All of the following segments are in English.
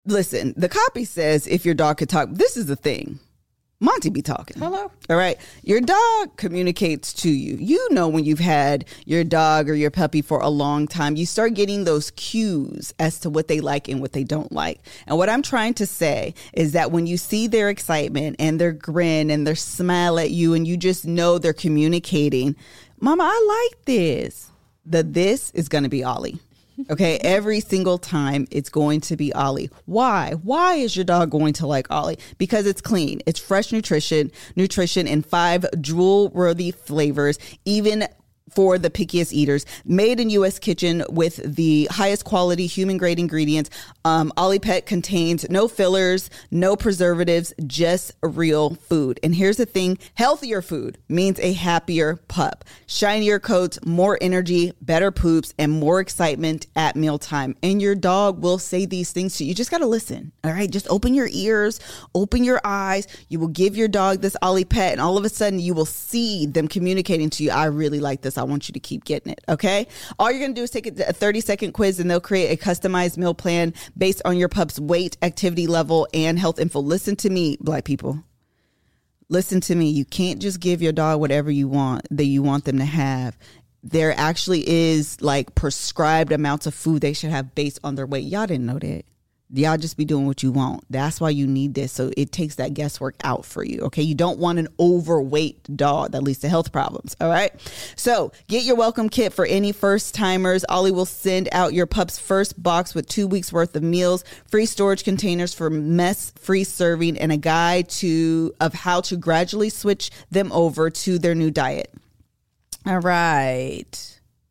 Listen, the copy says if your dog could talk, this is the thing. Monty be talking. Hello. All right. Your dog communicates to you. You know, when you've had your dog or your puppy for a long time, you start getting those cues as to what they like and what they don't like. And what I'm trying to say is that when you see their excitement and their grin and their smile at you, and you just know they're communicating, Mama, I like this. This is going to be Ollie. Okay, every single time it's going to be Ollie. Why? Why is your dog going to like Ollie? Because it's clean. It's fresh nutrition in 5 drool-worthy flavors, even for the pickiest eaters. Made in U.S. kitchen with the highest quality human-grade ingredients. Ollie Pet contains no fillers, no preservatives, just real food. And here's the thing, healthier food means a happier pup. Shinier coats, more energy, better poops, and more excitement at mealtime. And your dog will say these things to you. You just got to listen, all right? Just open your ears, open your eyes. You will give your dog this Ollie Pet, and all of a sudden you will see them communicating to you, I really like this. I want you to keep getting it, okay? All you're going to do is take a 30-second quiz, and they'll create a customized meal plan based on your pup's weight, activity level, and health info. Listen to me, Black people. Listen to me. You can't just give your dog whatever you want them to have. There actually is like prescribed amounts of food they should have based on their weight. Y'all didn't know that. Y'all just be doing what you want. That's why you need this. So it takes that guesswork out for you. Okay. You don't want an overweight dog that leads to health problems. All right. So get your welcome kit for any first timers. Ollie will send out your pup's first box with 2 weeks worth of meals, free storage containers for mess free serving, and a guide of how to gradually switch them over to their new diet. All right.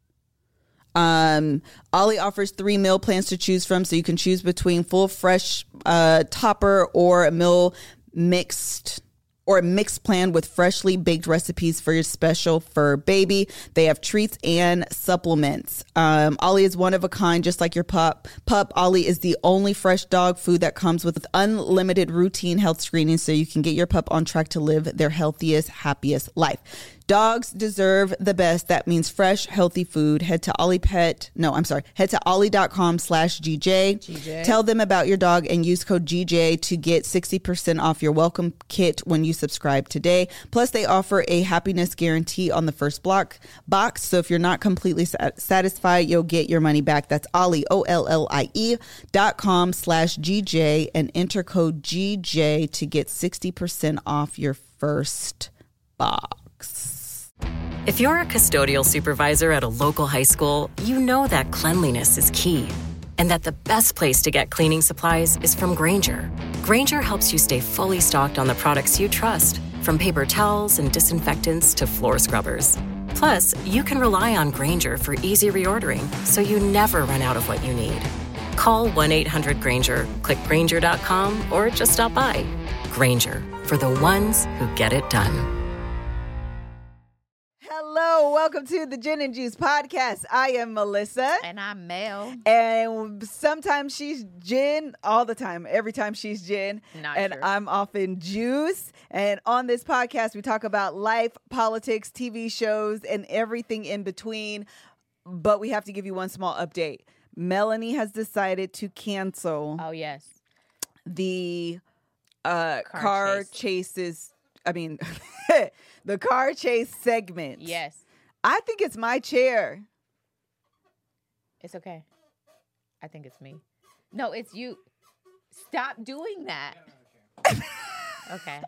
Ollie offers 3 meal plans to choose from, so you can choose between full fresh topper or a meal mixed plan with freshly baked recipes for your special fur baby. They have treats and supplements. Ollie is one of a kind, just like your pup. Ollie is the only fresh dog food that comes with unlimited routine health screening, so you can get your pup on track to live their healthiest, happiest life. Dogs deserve the best. That means fresh, healthy food. Head to ollie.com/GJ. Tell them about your dog and use code GJ to get 60% off your welcome kit when you subscribe today. Plus, they offer a happiness guarantee on the first box. So if you're not completely satisfied, you'll get your money back. That's Ollie, OLLIE.com/GJ, and enter code GJ to get 60% off your first box. If you're a custodial supervisor at a local high school, you know that cleanliness is key, and that the best place to get cleaning supplies is from Grainger. Grainger helps you stay fully stocked on the products you trust, from paper towels and disinfectants to floor scrubbers. Plus, you can rely on Grainger for easy reordering, so you never run out of what you need. Call 1-800-GRAINGER, click Grainger.com, or just stop by. Grainger, for the ones who get it done. Hello, welcome to the Gin and Juice podcast. I am Melissa. And I'm Mel. And sometimes she's Gin, all the time. Every time she's Gin. And sure. I'm often Juice. And on this podcast, we talk about life, politics, TV shows, and everything in between. But we have to give you one small update. Melanie has decided to cancel. Oh, yes. The car chases. I mean, the car chase segment. Yes. I think it's my chair. It's okay. I think it's me. No, it's you. Stop doing that. Okay.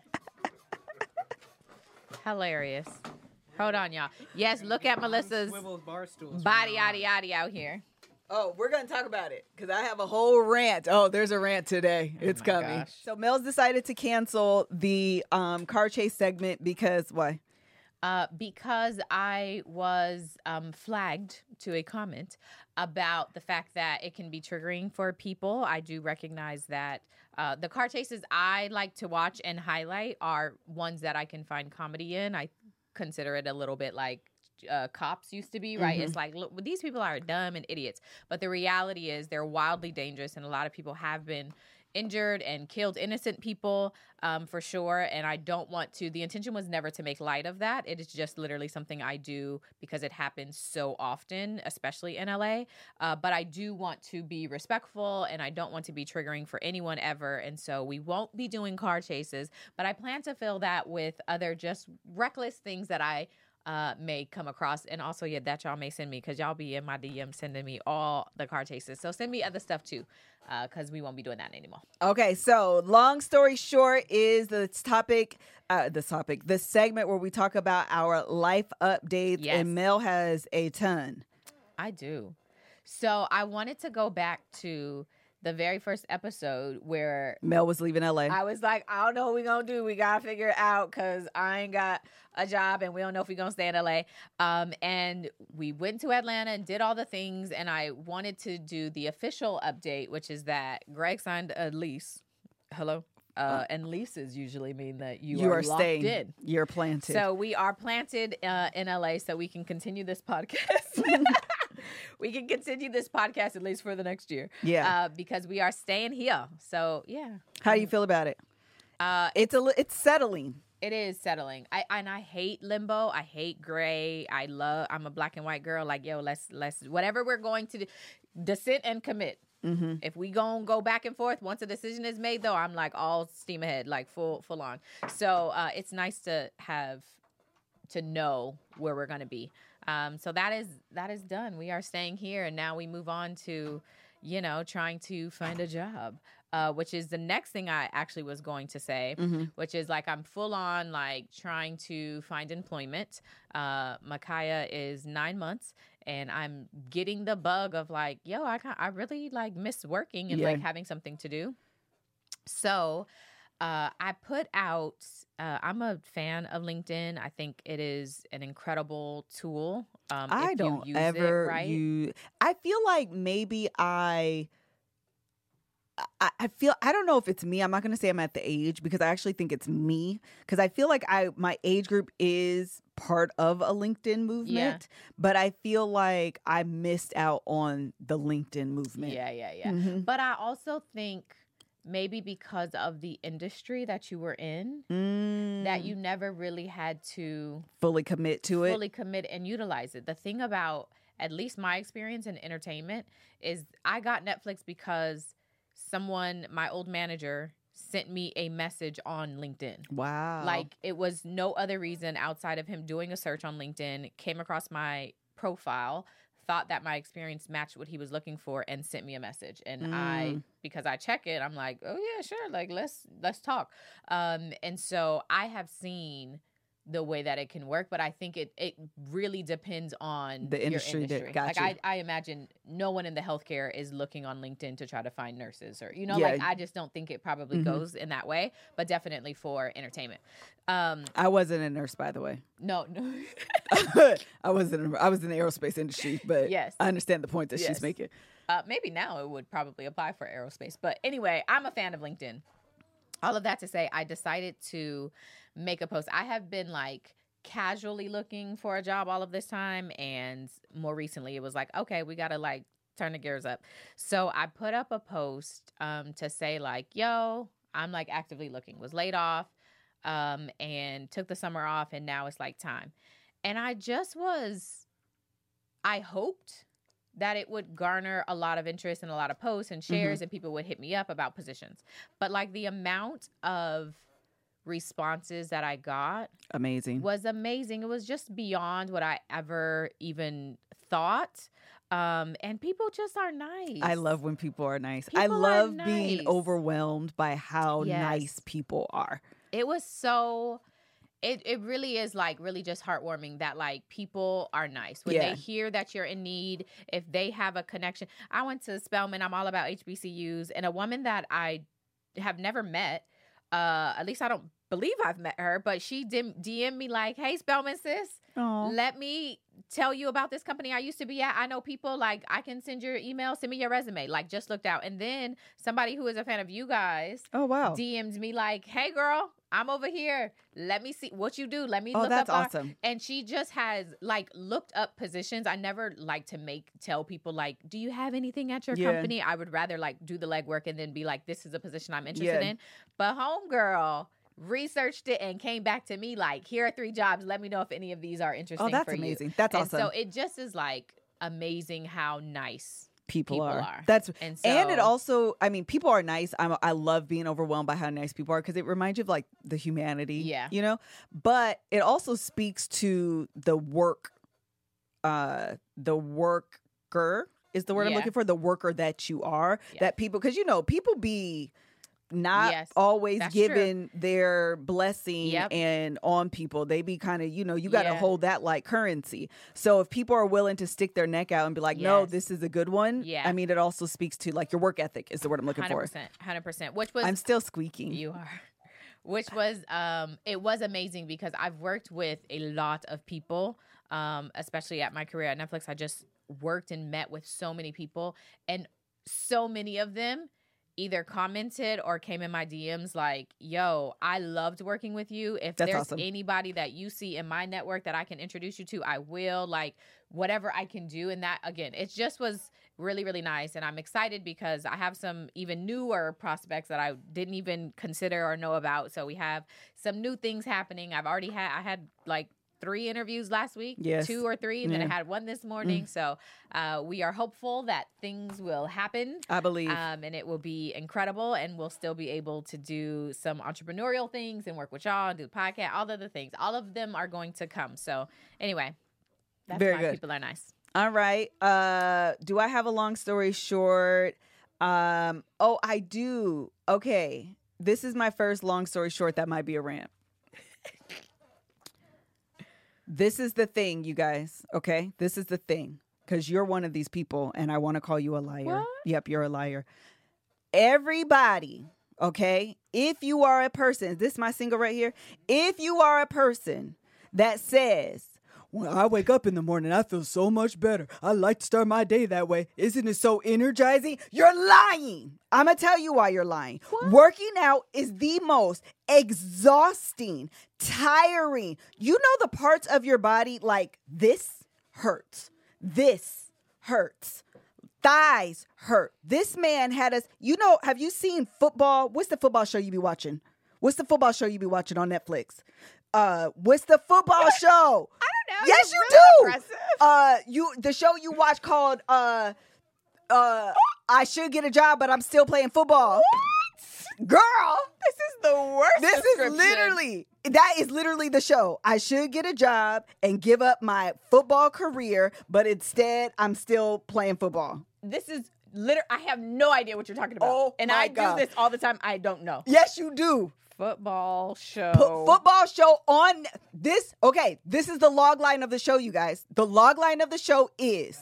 Hilarious. Hold on, y'all. Yes, look at Melissa's body out here. Oh, we're going to talk about it because I have a whole rant. Oh, there's a rant today. It's coming. Gosh. So Mel's decided to cancel the car chase segment because why? Because I was flagged to a comment about the fact that it can be triggering for people. I do recognize that the car chases I like to watch and highlight are ones that I can find comedy in. I consider it a little bit like cops used to be, right? It's like, look, these people are dumb and idiots. But the reality is they're wildly dangerous, and a lot of people have been injured and killed innocent people, for sure. And I don't want to, the intention was never to make light of that. It is just literally something I do because it happens so often, especially in LA. But I do want to be respectful, and I don't want to be triggering for anyone ever. And so we won't be doing car chases, but I plan to fill that with other just reckless things that I may come across. And also, yeah, that y'all may send me, because y'all be in my DM sending me all the car chases. So send me other stuff too, because we won't be doing that anymore. Okay, so long story short is the segment where we talk about our life updates, Yes. and Mel has a ton. I do. So I wanted to go back to the very first episode where Mel was leaving LA. I was like, I don't know what we're going to do. We got to figure it out because I ain't got a job and we don't know if we're going to stay in LA. And we went to Atlanta and did all the things. And I wanted to do the official update, which is that Greg signed a lease. Hello? And leases usually mean that you are locked staying. in. You're planted. So we are planted in LA so we can continue this podcast. We can continue this podcast at least for the next year. Yeah. Because we are staying here. So, yeah. How do you feel about it? It's settling. It is settling. I hate limbo. I hate gray. I'm a black and white girl. Like, yo, let's whatever we're going to do, dissent and commit. Mm-hmm. If we gonna go back and forth, once a decision is made, though, I'm like all steam ahead, like full on. So it's nice to know where we're gonna be. So that is done. We are staying here, and now we move on to, trying to find a job, which is the next thing I actually was going to say, which is like I'm full on like trying to find employment. Micaiah is 9 months, and I'm getting the bug of like, yo, I really like miss working and like having something to do. So I put out, I'm a fan of LinkedIn. I think it is an incredible tool. I don't ever use. I feel like maybe I don't know if it's me. I'm not going to say I'm at the age, because I actually think it's me, because I feel like my age group is part of a LinkedIn movement, but I feel like I missed out on the LinkedIn movement. Yeah. Mm-hmm. But I also think maybe because of the industry that you were in, that you never really had to fully commit and utilize it. The thing about, at least my experience in entertainment, is I got Netflix because someone, my old manager, sent me a message on LinkedIn. Wow. Like, it was no other reason outside of him doing a search on LinkedIn, came across my profile, thought that my experience matched what he was looking for, and sent me a message. And because I check it, I'm like, oh yeah, sure. Like, let's talk. And so I have seen the way that it can work, but I think it really depends on the industry. Like, I imagine no one in the healthcare is looking on LinkedIn to try to find nurses, or, I just don't think it probably goes in that way, but definitely for entertainment. I wasn't a nurse, by the way. No. I was in the aerospace industry, but yes. I understand the point that she's making. Maybe now it would probably apply for aerospace, but anyway, I'm a fan of LinkedIn. All of that to say, I decided to make a post. I have been like casually looking for a job all of this time, and more recently it was like, okay, we gotta like turn the gears up. So I put up a post to say like, yo, I'm like actively looking, was laid off, and took the summer off, and now it's like time. And I hoped that it would garner a lot of interest and a lot of posts and shares, and people would hit me up about positions. But like the amount of responses that I got was amazing. It was just beyond what I ever even thought. And people just are nice. I love when people are nice. I love being overwhelmed by how nice people are. It was so... It really is like really just heartwarming that like people are nice when they hear that you're in need, if they have a connection. I went to Spelman. I'm all about HBCUs, and a woman that I have never met, at least I don't believe I've met her, but she DM'd me like, hey, Spelman sis, let me tell you about this company I used to be at. I know people, like, I can send your email, send me your resume. Like, just looked out. And then somebody who is a fan of you guys DM'd me like, hey, girl, I'm over here. Let me see what you do. Let me Oh, look that's up. awesome. And she just has like looked up positions. I never like to tell people like, do you have anything at your company? I would rather like do the legwork and then be like, this is a position I'm interested in. But homegirl researched it and came back to me like, here are 3 jobs. Let me know if any of these are interesting. Oh, that's for amazing. You. That's and awesome. So it just is like amazing how nice people are. And so, it also, I mean, people are nice. I love being overwhelmed by how nice people are because it reminds you of like the humanity. Yeah. You know, but it also speaks to the worker is the word I'm looking for. The worker that you are. That people, because you know, people be not always giving their blessing and on people. They be kind of, you know, you got to hold that like currency. So if people are willing to stick their neck out and be like, no, this is a good one. I mean, it also speaks to like your work ethic is the word I'm looking 100%, for. 100%. Which was, I'm still squeaking. You are. Which was, it was amazing because I've worked with a lot of people, especially at my career at Netflix. I just worked and met with so many people, and so many of them either commented or came in my DMs like, yo, I loved working with you. If That's there's awesome. anybody that you see in my network that I can introduce you to, I will, like whatever I can do. And that, again, it just was really, really nice. And I'm excited because I have some even newer prospects that I didn't even consider or know about. So we have some new things happening. I had like 3 interviews last week, 2 or 3, and then I had 1 this morning. So we are hopeful that things will happen. I believe. And it will be incredible, and we'll still be able to do some entrepreneurial things and work with y'all and do the podcast, all the other things. All of them are going to come. So anyway, that's Very why good. people are nice. All right. Do I have a long story short? Oh, I do. Okay. This is my first long story short that might be a rant. This is the thing, you guys, okay? This is the thing, because you're one of these people, and I want to call you a liar. What? Yep, you're a liar. Everybody, okay? If you are a person, is this my single right here? If you are a person that says, when I wake up in the morning, I feel so much better. I like to start my day that way. Isn't it so energizing? You're lying. I'm going to tell you why you're lying. What? Working out is the most exhausting, tiring. You know the parts of your body like this hurts. This hurts. Thighs hurt. This man had us, you know, have you seen football? What's the football show you be watching? What's the football show you be watching on Netflix? What's the football show? I don't know. Yes, You're you really do. aggressive. The show you watch called I Should Get a Job, but I'm still playing football. What? Girl, This is the worst this description. that is literally the show. I should get a job and give up my football career, but instead I'm still playing football. This is literally, I have no idea what you're talking about. Oh, and my I God. do this all the time. I don't know. Yes, you do. Football show. Football show on this. Okay, this is the log line of the show, you guys. The log line of the show is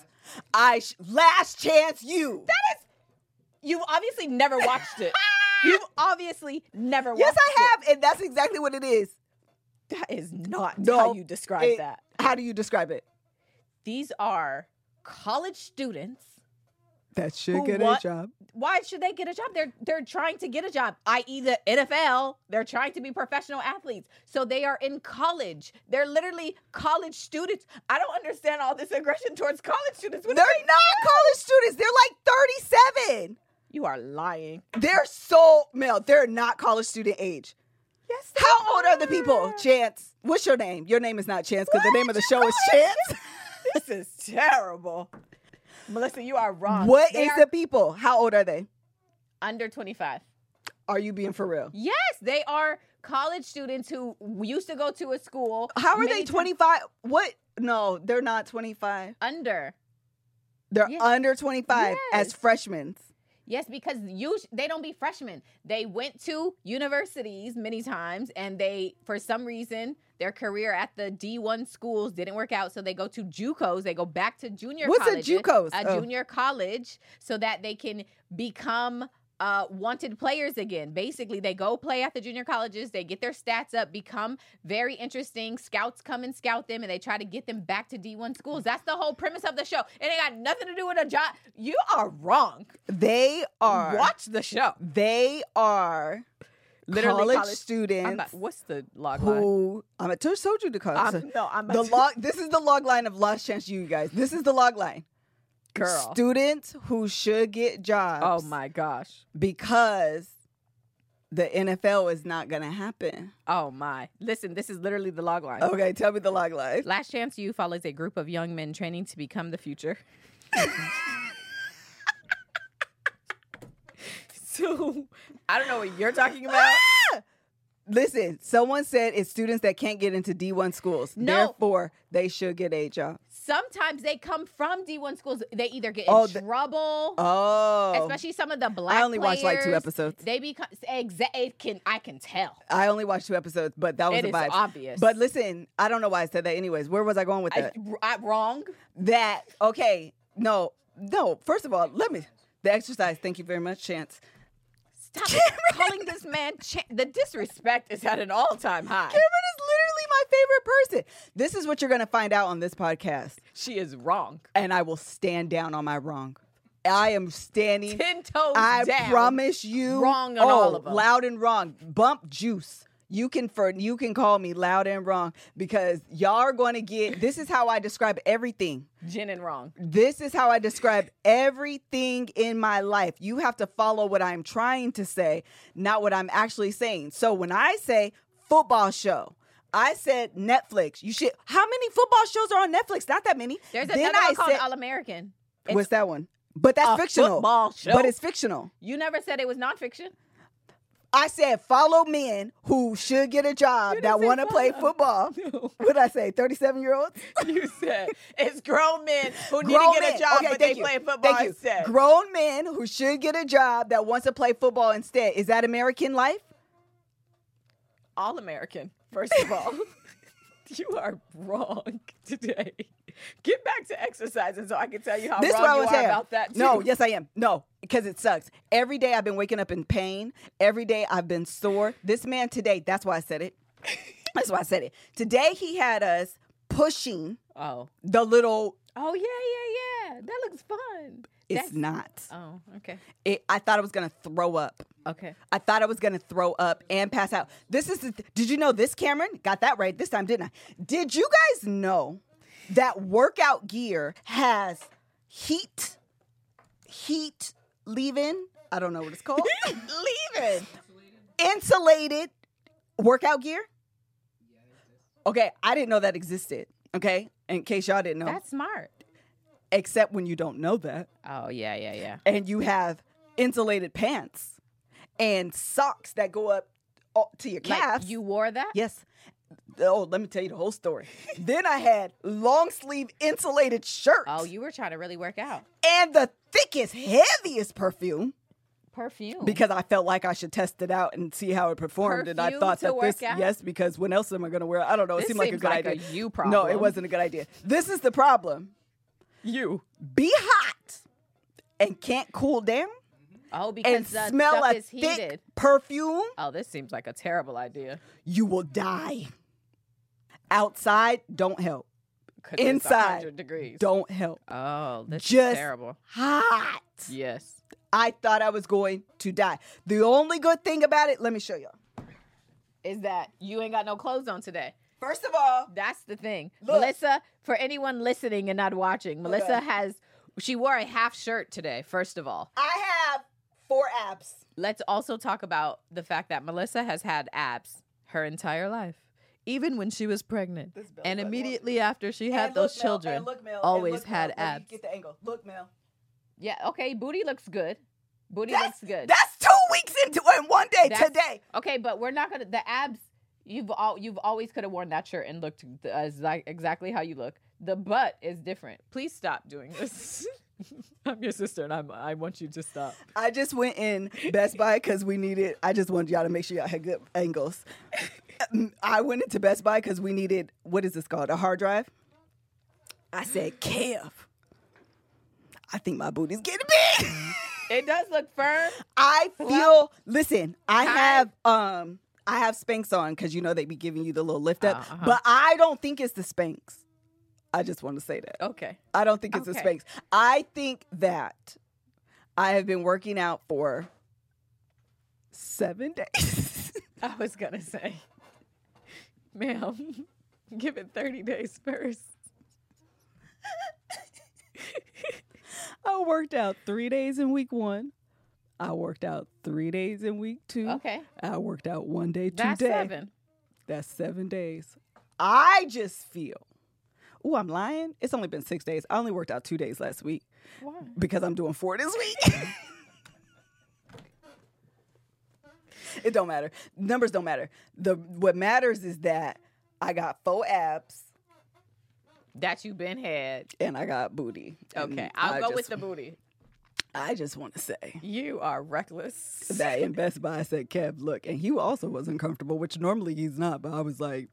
Last Chance You. That is, you've obviously never watched it. You've obviously never watched it. Yes, I have, and that's exactly what it is. That is not No, how you describe that. How do you describe it? These are college students. That should Who get want- a job. Why should they get a job? They're trying to get a job, i.e. the NFL. They're trying to be professional athletes. So they are in college. They're literally college students. I don't understand all this aggression towards college students. What They're do they- not college students. They're like 37. You are lying. They're so, Mel, they're not college student age. Yes. How old are the people? Chance. What's your name? Your name is not Chance because the name of the show is Chance. This is terrible. Melissa, you are wrong. What They is are the people? How old are they? under 25? Are you being for real? Yes, they are college students who used to go to a school. How are many they times- 25? What? No, they're not 25. Under. They're Yes. under 25 as Yes. freshmen. Yes, because they don't be freshmen. They went to universities many times, and they, for some reason, their career at the D1 schools didn't work out, so they go to JUCOs. They go back to junior What's a colleges. JUCOs? A Oh. junior college, so that they can become wanted players again. Basically, they go play at the junior colleges. They get their stats up, become very interesting. Scouts come and scout them, and they try to get them back to D1 schools. That's the whole premise of the show. And it got nothing to do with a job. You are wrong. They are. Watch the show. They are Literally college students what's the log line? who I just told you the college. I'm The log. This is the log line of Last Chance U, you guys. This is the log line. Girl. Students who should get jobs. Oh my gosh. Because the NFL is not going to happen. Oh my. Listen, this is literally the log line. Okay, tell me the log line. Last Chance U follows a group of young men training to become the future. So, I don't know what you're talking about. Listen, someone said it's students that can't get into D1 schools. No. Therefore, they should get a job. Sometimes they come from D1 schools. They either get in trouble. Especially some of the black I only watched like 2 players. episodes. They become I can tell. I only watched 2 episodes, but that was It the is vibe. obvious. But listen, I don't know why I said that anyways. Where was I going with that? Wrong. No. First of all, the exercise. Thank you very much, Chance. Stop calling this man. The disrespect is at an all-time high. Cameron is literally my favorite person. This is what you're going to find out on this podcast. She is wrong. And I will stand down on my wrong. I am standing 10 toes down. I promise you. Wrong on all of them. Loud and wrong. Bump juice. You can call me loud and wrong because y'all are going to get, this is how I describe everything. Gin and wrong. This is how I describe everything in my life. You have to follow what I'm trying to say, not what I'm actually saying. So when I say football show, I said Netflix. How many football shows are on Netflix? Not that many. There's another one called All-American. What's that one? But that's fictional. Football show. But it's fictional. You never said it was nonfiction. I said follow men who should get a job that want to play football. No. What did I say? 37-year-olds? You said it's grown men who need to get a job, but they play football instead. Grown men who should get a job that wants to play football instead. Is that American life? All American, first of all. You are wrong today. Get back to exercising so I can tell you how wrong you are about that too. No, yes I am. No, because it sucks. Every day I've been waking up in pain. Every day I've been sore. This man today, that's why I said it. That's why I said it. Today he had us pushing the little... Oh, yeah. That looks fun. It's not. Oh, okay. I thought I was going to throw up. Okay. I thought I was going to throw up and pass out. Did you know this, Cameron? Got that right this time, didn't I? Did you guys know that workout gear has heat leave-in? I don't know what it's called. Leave-in. Insulated workout gear? Okay, I didn't know that existed. Okay, in case y'all didn't know. That's smart. Except when you don't know that. Oh, yeah. And you have insulated pants and socks that go up to your calves. Like you wore that? Yes. Oh, let me tell you the whole story. Then I had long sleeve insulated shirts. Oh, you were trying to really work out. And the thickest, heaviest perfume. Because I felt like I should test it out and see how it performed. And I thought that yes, because when else am I going to wear it? I don't know. It seemed like a good idea. This seems like a you problem. No, it wasn't a good idea. This is the problem. You. Be hot and can't cool down. Oh, because and the smell stuff a is thick heated. Perfume. Oh, this seems like a terrible idea. You will die. Outside, don't help. Inside, 100 degrees. Don't help. Oh, this is terrible. Hot. Yes. I thought I was going to die. The only good thing about it, let me show y'all, is that you ain't got no clothes on today. First of all, that's the thing. Look. Melissa, for anyone listening and not watching, Melissa she wore a half shirt today, first of all. I have 4 abs. Let's also talk about the fact that Melissa has had abs her entire life. Even when she was pregnant. And immediately after she had those children, always had abs. Get the angle. Look, Mel. Yeah, okay, booty looks good. Looks good. That's 2 weeks into it in one day today. Okay, but we're not going to, the abs, you've always could have worn that shirt and looked exactly how you look. The butt is different. Please stop doing this. I'm your sister, and I want you to stop. I just went in Best Buy because I just wanted y'all to make sure y'all had good angles. I went into Best Buy because we needed, what is this called, a hard drive? I said, Kev, I think my booty's getting big. It does look firm. I feel, listen, I have Spanx on because you know they be giving you the little lift up, but I don't think it's the Spanx. I just want to say that. Okay. I don't think it's the Spanx. I think that I have been working out for 7 days. I was going to say, ma'am, give it 30 days first. I worked out 3 days in week 1. I worked out 3 days in week 2. Okay. I worked out 1 day today. That's 7. That's 7 days. I just feel. Ooh, I'm lying. It's only been 6 days. I only worked out 2 days last week. Why? Because I'm doing 4 this week. It don't matter. Numbers don't matter. What matters is that I got 4 abs. That you been had. And I got booty. Okay. I'll go with the booty. I just want to say. You are reckless. That in Best Buy I said, Kev, look. And he also wasn't comfortable, which normally he's not. But I was like,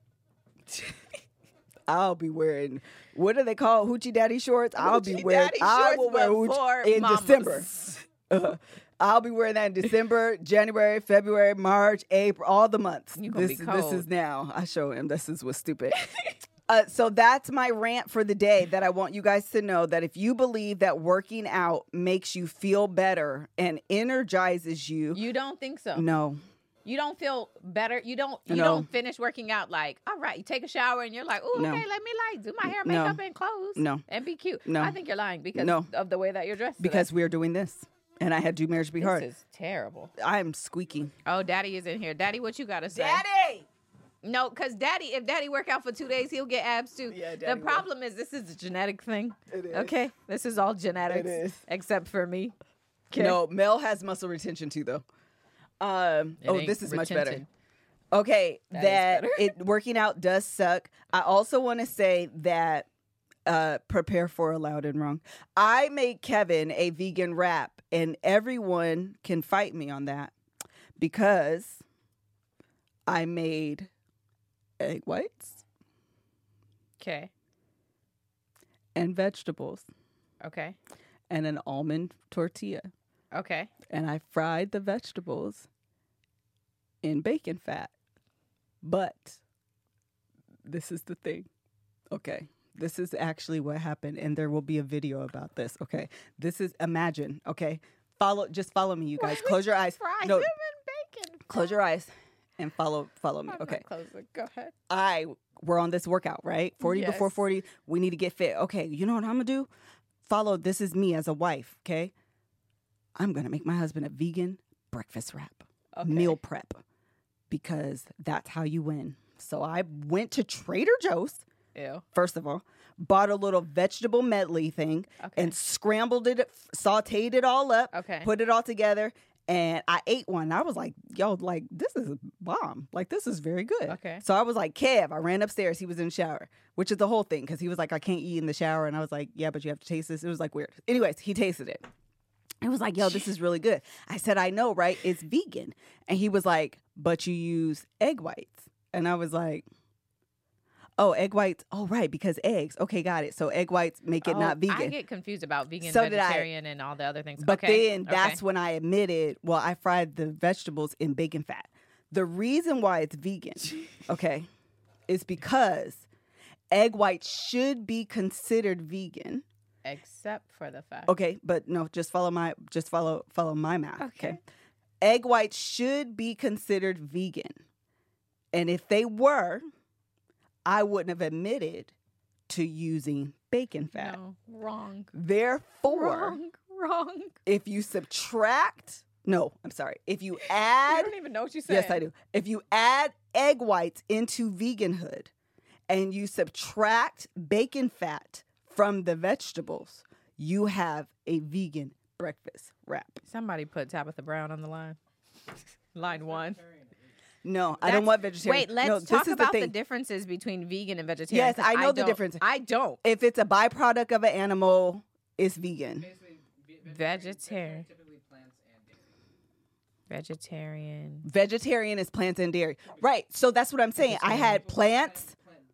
I'll be wearing, what do they call Hoochie Daddy shorts? I will wear Hoochie in December. I'll be wearing that in December, January, February, March, April, all the months. This is now. I show him. This is what's stupid. So that's my rant for the day, that I want you guys to know that if you believe that working out makes you feel better and energizes you. You don't think so? No. You don't feel better? You don't finish working out like, all right, you take a shower and you're like, oh, okay, let me do my hair, makeup, and clothes. No. And be cute. No. I think you're lying because of the way that you're dressed. Because we're doing this. And I had Do Marriage Be Hard. This is terrible. I'm squeaking. Oh, Daddy is in here. Daddy, what you got to say? Daddy! No, because if Daddy work out for 2 days, he'll get abs too. Yeah, Daddy problem is this is a genetic thing. It is. Okay? This is all genetics. It is. Except for me. Okay. No, Mel has muscle retention too, though. This is much better. Okay, working out does suck. I also want to say that prepare for a loud and wrong. I made Kevin a vegan wrap, and everyone can fight me on that because I made egg whites. Okay. And vegetables. Okay. And an almond tortilla. Okay. And I fried the vegetables in bacon fat. But this is the thing. Okay. This is actually what happened, and there will be a video about this. Okay. This is Imagine. Okay. Just follow me, you guys. Close your eyes. No. Close your eyes and follow me. Okay. Go ahead. We're on this workout, right? 40 yes. before 40. We need to get fit. Okay. You know what I'm gonna do? Follow. This is me as a wife. Okay. I'm gonna make my husband a vegan breakfast wrap, meal prep, because that's how you win. So I went to Trader Joe's. Ew. First of all, bought a little vegetable medley thing and scrambled it, sauteed it all up, put it all together, and I ate one. I was like, yo, like, this is a bomb. Like, this is very good. Okay. So I was like, Kev, I ran upstairs. He was in the shower, which is the whole thing, because he was like, I can't eat in the shower. And I was like, yeah, but you have to taste this. It was like weird. Anyways, he tasted it. It was like, yo, this is really good. I said, I know, right? It's vegan. And he was like, but you use egg whites. And I was like, oh, egg whites. Oh, right, because eggs. Okay, got it. So egg whites make it not vegan. I get confused about vegan, vegetarian, and all the other things. But then that's when I admitted, well, I fried the vegetables in bacon fat. The reason why it's vegan, is because egg whites should be considered vegan. Except for the fact. Okay, but no, just follow my math. Okay. Egg whites should be considered vegan. And if they were, I wouldn't have admitted to using bacon fat. No, wrong. Therefore, wrong. If you subtract, if you add. You don't even know what you said. Yes, I do. If you add egg whites into veganhood and you subtract bacon fat from the vegetables, you have a vegan breakfast wrap. Somebody put Tabitha Brown on the line. Line 1. No, I don't want vegetarian. Wait, let's talk about the differences between vegan and vegetarian. Yes, I know the difference. I don't. If it's a byproduct of an animal, it's vegan. Vegetarian. Typically plants and dairy. Vegetarian. Vegetarian is plants and dairy. Right. So that's what I'm saying. I had plants.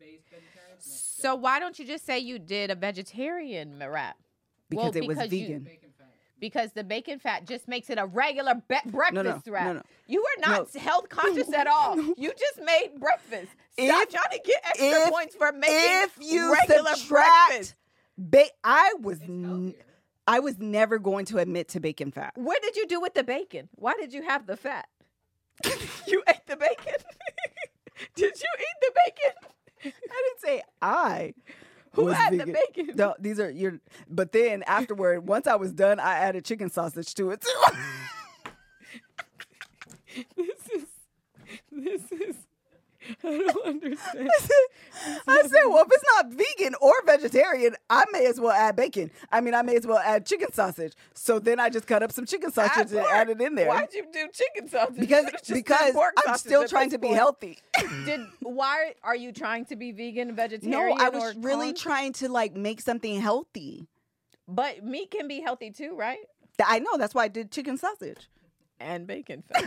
So why don't you just say you did a vegetarian wrap? Because it was vegan. Because the bacon fat just makes it a regular breakfast wrap. No. You were not health conscious at all. You just made breakfast. Stop trying to get extra points for making regular breakfast. I was never going to admit to bacon fat. What did you do with the bacon? Why did you have the fat? You ate the bacon? Did you eat the bacon? I didn't say I. Who was had vegan. the bacon? No, these are your. But then afterward, once I was done, I added chicken sausage to it too. This is. I don't understand. I said, well, if it's not vegan or vegetarian, I may as well add bacon. I mean, I may as well add chicken sausage. So then I just cut up some chicken sausage and add it in there. Why'd you do chicken sausage? Because I'm sausage still trying to be healthy. Why are you trying to be vegan, No, vegetarian? I was or really con- trying to like make something healthy. But meat can be healthy too, right? I know. That's why I did chicken sausage. And bacon fat.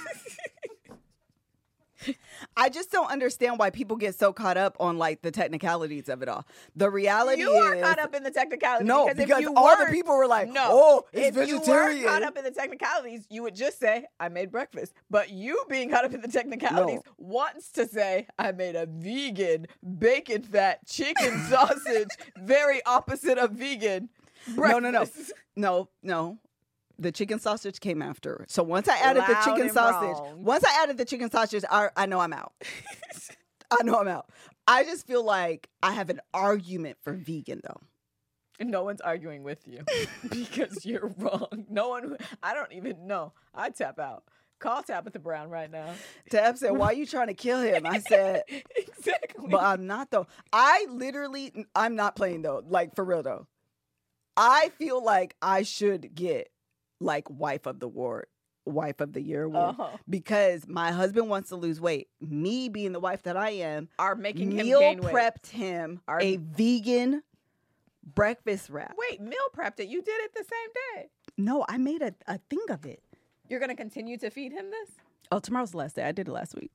I just don't understand why people get so caught up on like the technicalities of it all. The reality You is are caught up in the technicalities. No, if because you all the weren't- people were like, no, "Oh, it's if you vegetarian." weren't caught up in the technicalities, you would just say, "I made breakfast." But you being caught up in the technicalities wants to say, "I made a vegan bacon fat chicken sausage." Very opposite of vegan. Breakfast. No. The chicken sausage came after. So once I added the Loud chicken and sausage, wrong. I know I'm out. I know I'm out. I just feel like I have an argument for vegan though. No one's arguing with you because you're wrong. No one. I don't even know. I tap out. Call Tabitha Brown right now. Tab said, "Why are you trying to kill him?" I said, Exactly. "But I'm not though. I'm not playing though. Like for real though. I feel like I should get like wife of the year award because my husband wants to lose weight. Me being the wife that I am, Are making him meal gain weight. prepped him a vegan breakfast wrap. Wait, meal prepped it. You did it the same day. No, I made a thing of it. You're going to continue to feed him this? Oh, tomorrow's the last day. I did it last week.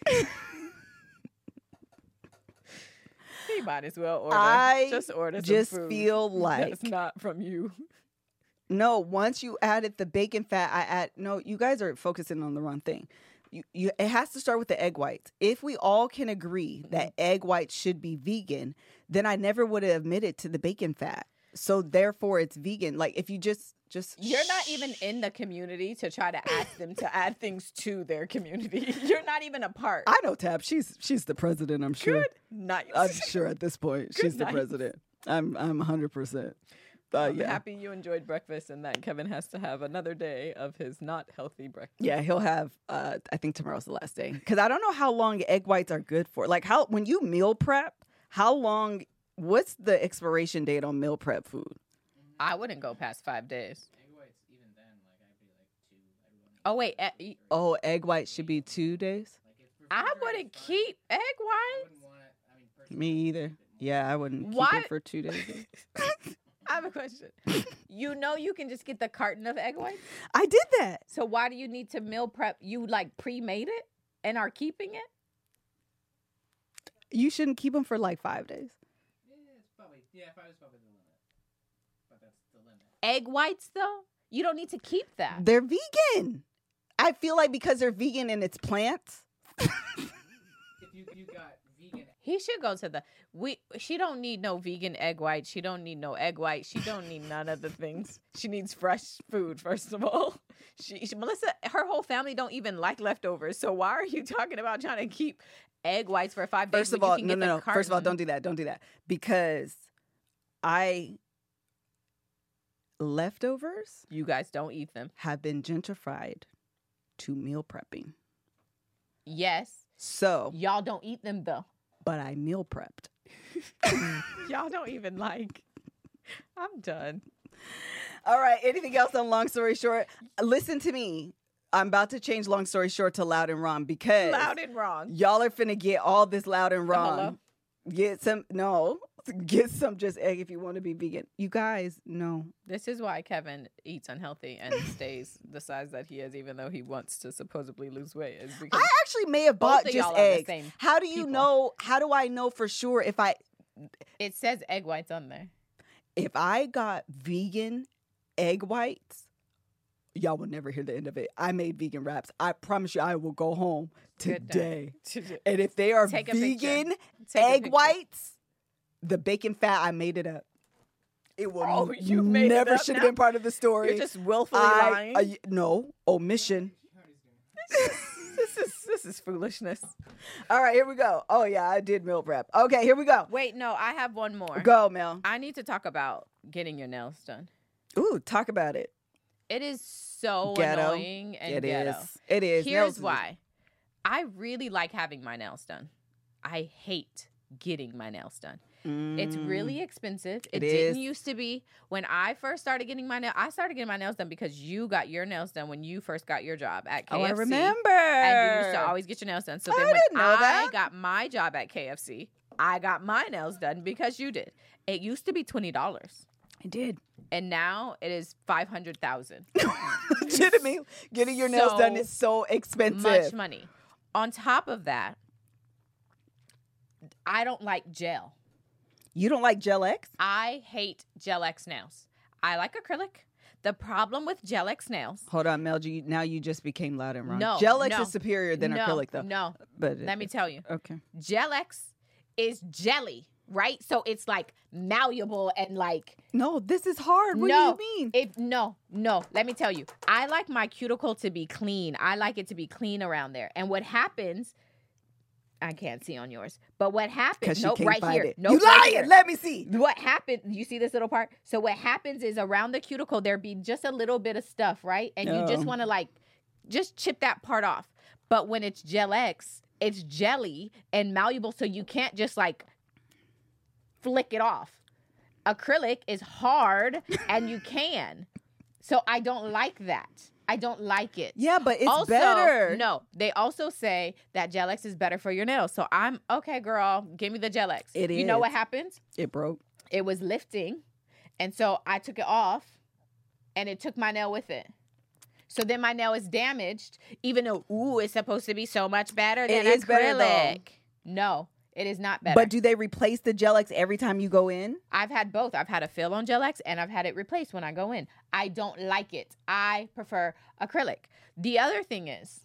He might as well order. I just order some just food feel like that's not from you. No, once you added the bacon fat, you guys are focusing on the wrong thing. It has to start with the egg whites. If we all can agree that egg whites should be vegan, then I never would have admitted to the bacon fat. So therefore it's vegan. Like if you just You're not even in the community to try to ask them to add things to their community. You're not even a part. I know Tab. She's the president, I'm sure. Good night. I'm sure at this point she's the night. president. I'm 100%. I'm Yeah. happy you enjoyed breakfast and that Kevin has to have another day of his not healthy breakfast. Yeah, he'll have. I think tomorrow's the last day because I don't know how long egg whites are good for. Like when you meal prep, how long? What's the expiration date on meal prep food? I wouldn't go past 5 days. Oh wait, Oh, egg whites should be 2 days. I wouldn't keep egg whites. Me either. Yeah, I wouldn't keep Why- it for 2 days. I have a question. You know you can just get the carton of egg whites? I did that. So why do you need to meal prep? You like pre-made it and are keeping it? You shouldn't keep them for like 5 days. 5 is probably the limit. But that's the limit. Egg whites though? You don't need to keep that. They're vegan. I feel like because they're vegan and it's plants. If you got vegan, He should go to the she don't need no vegan egg white. She don't need no egg white. She don't need none of the things. She needs fresh food, first of all. Melissa, her whole family don't even like leftovers. So why are you talking about trying to keep egg whites for 5 days? First of when you all, can get the no. First of all, carton? don't do that. Because leftovers You guys don't eat them. have been gentrified to meal prepping. Yes. So, Y'all don't eat them though. but I meal prepped. Y'all don't even like. I'm done. All right. Anything else on long story short? Listen to me. I'm about to change long story short to loud and wrong because Loud and wrong. y'all are finna get all this loud and wrong. Hello? Get some just egg if you want to be vegan. You guys, no. This is why Kevin eats unhealthy and stays the size that he is, even though he wants to supposedly lose weight. Is because I actually may have both bought of just y'all are the eggs. same How do you people. know? How do I know for sure if it says egg whites on there. I got vegan egg whites? Y'all will never hear the end of it. I made vegan wraps. I promise you, I will go home Good today. day. And if they are Take a picture. vegan Take a egg picture. whites, the bacon fat, I made it up. It will Oh, you made it never up should have now? been part of the story. You're just willfully lying. No, omission. is foolishness. All right, here we go. Oh, yeah, I did meal prep. Okay, here we go. Wait, no, I have one more. Go, Mel. I need to talk about getting your nails done. Ooh, talk about it. It is so Ghetto. annoying and It ghetto. is. It is. Here's Nails- why. I really like having my nails done. I hate getting my nails done. It's really expensive. It didn't used to be. When I first started getting my nails, I started getting my nails done because you got your nails done when you first got your job at KFC. Oh, I remember. And you used to always get your nails done. So then when didn't know I that. got my job at KFC, I got my nails done because you did. It used to be $20. I did. And now it is $500,000. Legitimately, getting your nails done is so expensive. Much money. On top of that, I don't like gel. You don't like Gel X? I hate Gel X nails. I like acrylic. The problem with Gel X nails. Hold on, Mel. Now you just became loud and wrong. No, Gel X no, is superior than acrylic, though. No, But let me tell you. Okay. Gel X is jelly, right? So it's like malleable and like. No, this is hard. What no, do you mean? No. Let me tell you. I like my cuticle to be clean. I like it to be clean around there. And what happens, I can't see on yours, but what happens? Because you Nope, can't right find here. it. Nope, You right lying. here. Let me see. What happened? You see this little part? So what happens is around the cuticle there be just a little bit of stuff, right? And you just want to like just chip that part off. But when it's Gel X, it's jelly and malleable, so you can't just like flick it off. Acrylic is hard and you can. So I don't like that. I don't like it. Yeah, but it's also, better. No, they also say that Gel X is better for your nails. So I'm okay, girl. Give me the Gel X. It You know is. what happens? It broke. It was lifting, and so I took it off, and it took my nail with it. So then my nail is damaged, even though it's supposed to be so much better than It is acrylic. better, though. No, it is not better. But do they replace the Gel X every time you go in? I've had both. I've had a fill on Gel X and I've had it replaced when I go in. I don't like it. I prefer acrylic. The other thing is,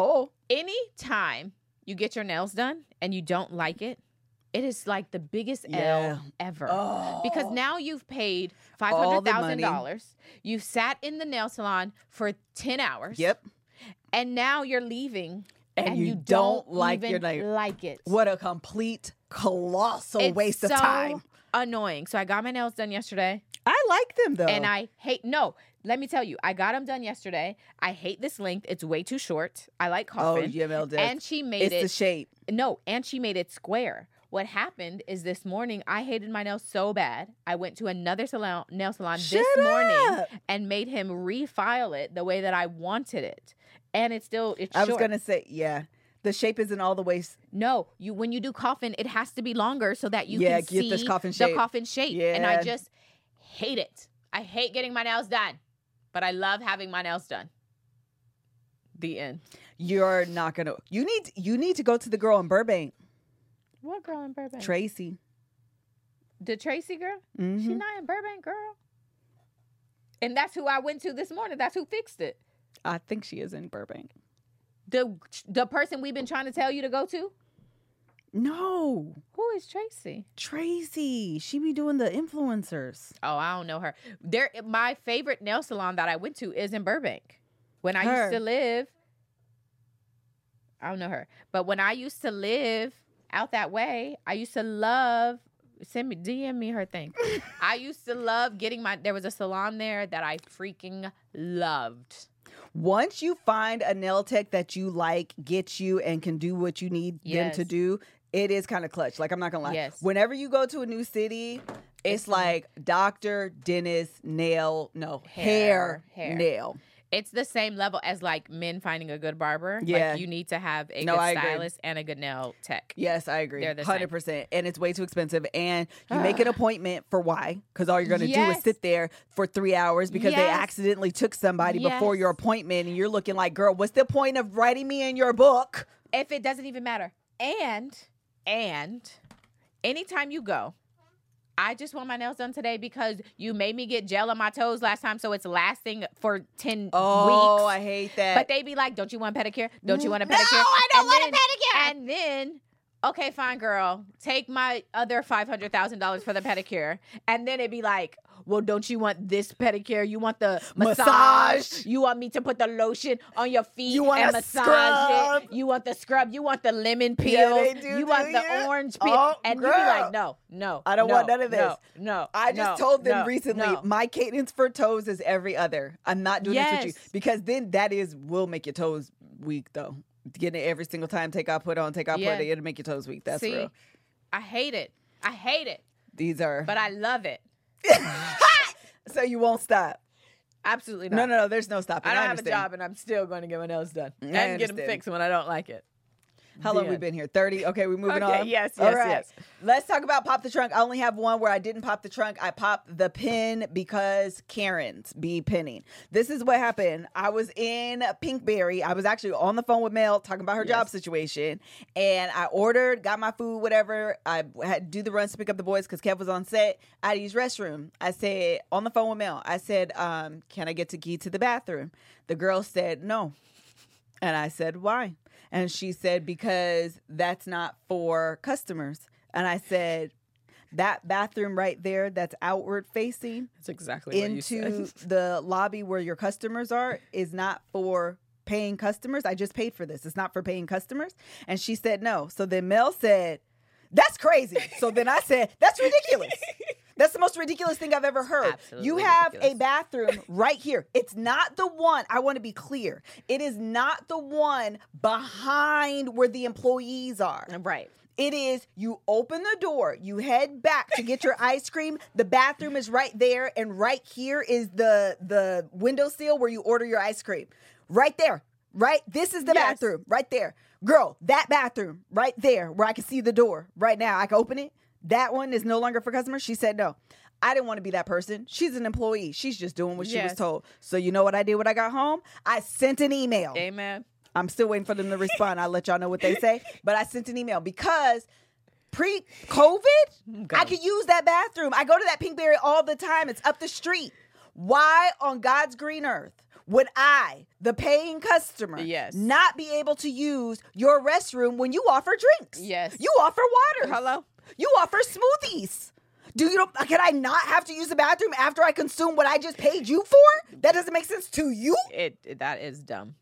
anytime you get your nails done and you don't like it, it is like the biggest L ever. Because now you've paid $500,000. You've sat in the nail salon for 10 hours. Yep. And now you're leaving And you don't don't like even your nail. like it. What a complete colossal It's waste of so time. annoying. So I got my nails done yesterday. I like them though. And I hate, let me tell you, I got them done yesterday. I hate this length. It's way too short. I like coffin. Mel does. And she made it's it. the shape. No, and she made it square. What happened is this morning, I hated my nails so bad. I went to another nail salon this morning and made him refile it the way that I wanted it. And it's short. I was going to say, yeah. The shape isn't all the way. No, when you do coffin, it has to be longer so that you can get see this coffin the shape. coffin shape. Yeah. And I just hate it. I hate getting my nails done, but I love having my nails done. The end. You're not going to. You need to go to the girl in Burbank. What girl in Burbank? Tracy. The Tracy girl? Mm-hmm. She's not in Burbank, girl. And that's who I went to this morning. That's who fixed it. I think she is in Burbank. The person we've been trying to tell you to go to? No. Who is Tracy? Tracy. She be doing the influencers. Oh, I don't know her. My favorite nail salon that I went to is in Burbank. When I used to live, I don't know her. But when I used to live out that way, I used to love, DM me her thing. I used to love there was a salon there that I freaking loved. Once you find a nail tech that you like, gets you, and can do what you need them to do, it is kind of clutch. Like, I'm not going to lie. Yes. Whenever you go to a new city, it's like doctor, dentist, hair, nail. It's the same level as like men finding a good barber. Yeah. Like you need to have a good stylist and a good nail tech. Yes, I agree. They're the 100%. And it's way too expensive. And you make an appointment for why? Because all you're going to do is sit there for 3 hours because they accidentally took somebody before your appointment. And you're looking like, girl, what's the point of writing me in your book? If it doesn't even matter. And anytime you go, I just want my nails done today because you made me get gel on my toes last time, so it's lasting for 10 weeks. Oh, I hate that. But they be like, don't you want a pedicure? Don't you want a pedicure? No, I don't want a pedicure. And then okay, fine, girl, take my other $500,000 for the pedicure. And then it'd be like, well, don't you want this pedicure? You want the massage? You want me to put the lotion on your feet You want and a massage scrub? it? You want the scrub? You want the lemon peel? Yeah, they do, you want do the you? orange peel? Oh, and you'd be girl. like, no, I don't want none of this. No, I just told them recently, no. my cadence for toes is every other. I'm not doing this with you. Yes. Because then will make your toes weak, though. Getting it every single time, take out, put on, take out, Yeah. put it, it'll make your toes weak. That's See, real. I hate it. These are... But I love it. So you won't stop. Absolutely not. No, there's no stopping. I don't have a understand. job, and I'm still going to get my nails done I and get them understand. fixed when I don't like it. How long The we end. been here? 30? Okay, we're moving Okay, on. yes, All right. yes. Let's talk about Pop the Trunk. I only have one where I didn't pop the trunk. I popped the pin because Karens be pinning. This is what happened. I was in Pinkberry. I was actually on the phone with Mel talking about her job situation. And I ordered, got my food, whatever. I had to do the runs to pick up the boys because Kev was on set. I had to use restroom. I said, on the phone with Mel, I said, can I get the key to the bathroom? The girl said, no. And I said, why? And she said, because that's not for customers. And I said, that bathroom right there that's outward facing That's exactly what you into said. the lobby where your customers are is not for paying customers. I just paid for this. It's not for paying customers. And she said, no. So then Mel said, that's crazy. So then I said, that's ridiculous. That's the most ridiculous thing I've ever heard. Absolutely You have ridiculous. a bathroom right here. It's not the one, I want to be clear. It is not the one behind where the employees are. Right. It is, you open the door, you head back to get your ice cream. The bathroom is right there, and right here is the windowsill where you order your ice cream. Right there. Right? This is the Yes. bathroom. Right there. Girl, that bathroom right there where I can see the door right now. I can open it. That one is no longer for customers. She said no. I didn't want to be that person. She's an employee. She's just doing what she was Yes. told. So you know what I did when I got home? I sent an email. Amen. I'm still waiting for them to respond. I'll let y'all know what they say. But I sent an email because pre-COVID, I could use that bathroom. I go to that Pinkberry all the time. It's up the street. Why on God's green earth would I, the paying customer, Yes. not be able to use your restroom when you offer drinks? Yes. You offer water. Hello? You offer smoothies. Can I not have to use the bathroom after I consume what I just paid you for? That doesn't make sense to you. That is dumb.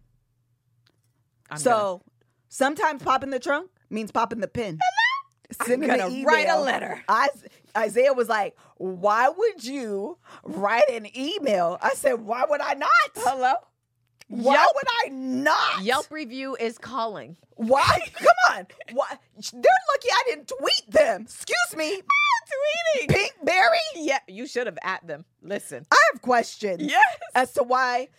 Sometimes popping the trunk means popping the pin. Send I'm an gonna email. write a letter. Isaiah was like, why would you write an email? I said, why would I not? Hello? Why Yelp. would I not? Yelp review is calling. Why? Come on. Why? They're lucky I didn't tweet them. Excuse me. Tweeting. Pinkberry? Yeah, you should have at them. Listen. I have questions Yes. as to why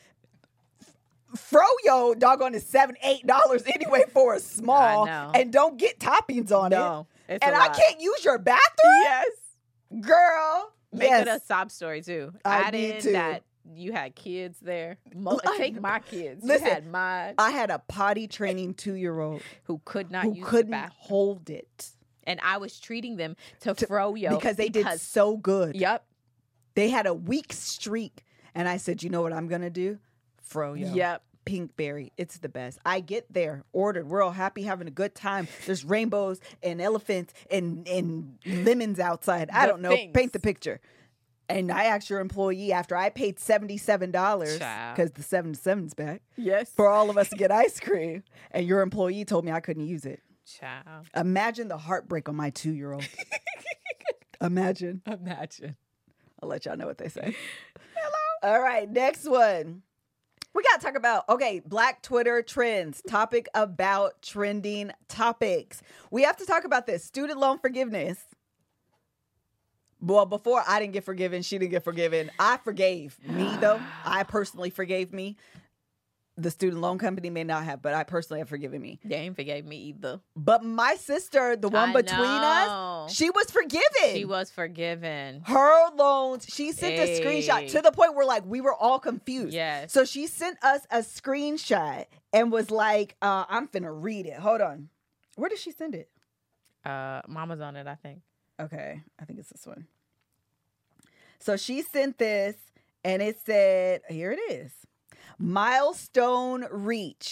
Froyo doggone is $7, $8 anyway for a small, I know. and don't get toppings on No, it. it's And a I lot. can't use your bathroom? Yes. Girl. Make yes. it a sob story too. I Add need in to. that you had kids there. Take my kids. Listen, you had mine I had a potty training 2-year-old who could not who use the couldn't bathroom. hold it And I was treating them to Froyo because they did so good. Yep. They had a weak streak. And I said, you know what I'm going to do? Froyo. Yep. Pinkberry. It's the best. I get there, ordered. We're all happy, having a good time. There's rainbows and elephants and lemons outside. I The don't know. things. Paint the picture. And I asked your employee after I paid $77 Child. because the 77's back Yes. for all of us to get ice cream. And your employee told me I couldn't use it. Child. Imagine the heartbreak on my 2-year-old. Imagine. Imagine. I'll let y'all know what they say. Hello. All right, next one. We got to talk about, Black Twitter trends. Topic about trending topics. We have to talk about this. Student loan forgiveness. Well, before I didn't get forgiven, she didn't get forgiven. I forgave me, though. I personally forgave me. The student loan company may not have, but I personally have forgiven me. They ain't forgave me either. But my sister, the one I between know. us, she was forgiven. She was forgiven. Her loans, she sent a screenshot Hey. to the point where we were all confused. Yes. So she sent us a screenshot and was like, I'm finna read it. Hold on. Where did she send it? Mama's on it, I think. Okay. I think it's this one. So she sent this and it said, here it is. Milestone reach.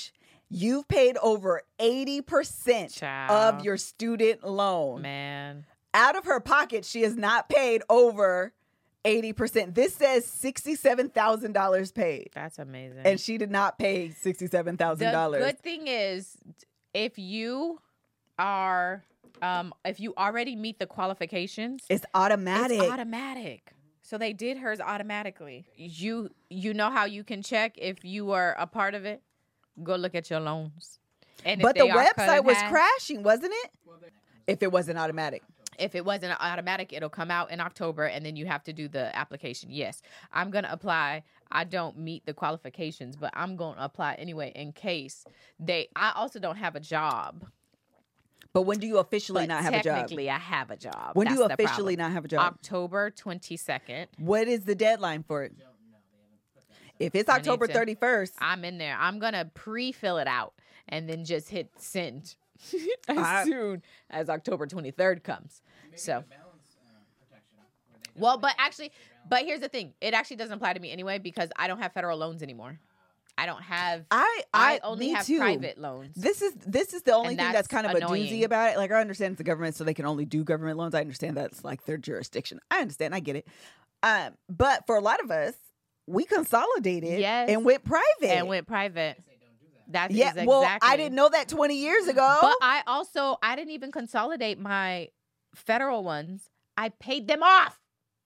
You've paid over 80% Child. of your student loan. Man. Out of her pocket, she has not paid over 80%. This says $67,000 paid. That's amazing. And she did not pay $67,000. The good thing is, if you are, if you already meet the qualifications, It's automatic. It's automatic. So they did hers automatically. You know how you can check if you are a part of it? Go look at your loans. And But if the they are cut website in was half- crashing, wasn't it? If it wasn't automatic. If it wasn't automatic, it'll come out in October, and then you have to do the application. Yes, I'm going to apply. I don't meet the qualifications, but I'm going to apply anyway in case I also don't have a job. But when do you officially But not have a job? technically, I have a job. When do you That's the officially problem. not have a job? October 22nd. What is the deadline for it? If it's I need October to- 31st, I'm in there. I'm going to pre-fill it out and then just hit send I- as soon as October 23rd comes. So, Balance protection. Where they well, but actually, but here's the thing. It actually doesn't apply to me anyway because I don't have federal loans anymore. I don't have, I only me have too. private loans. This is the only And thing that's that's kind of a annoying. doozy about it. Like, I understand it's the government, so they can only do government loans. I understand that's like their jurisdiction. I understand. I get it. But for a lot of us, we consolidated Yes. and went private. And went private. That's yeah. exactly. Well, I didn't know that 20 years ago. But I didn't even consolidate my federal ones. I paid them off.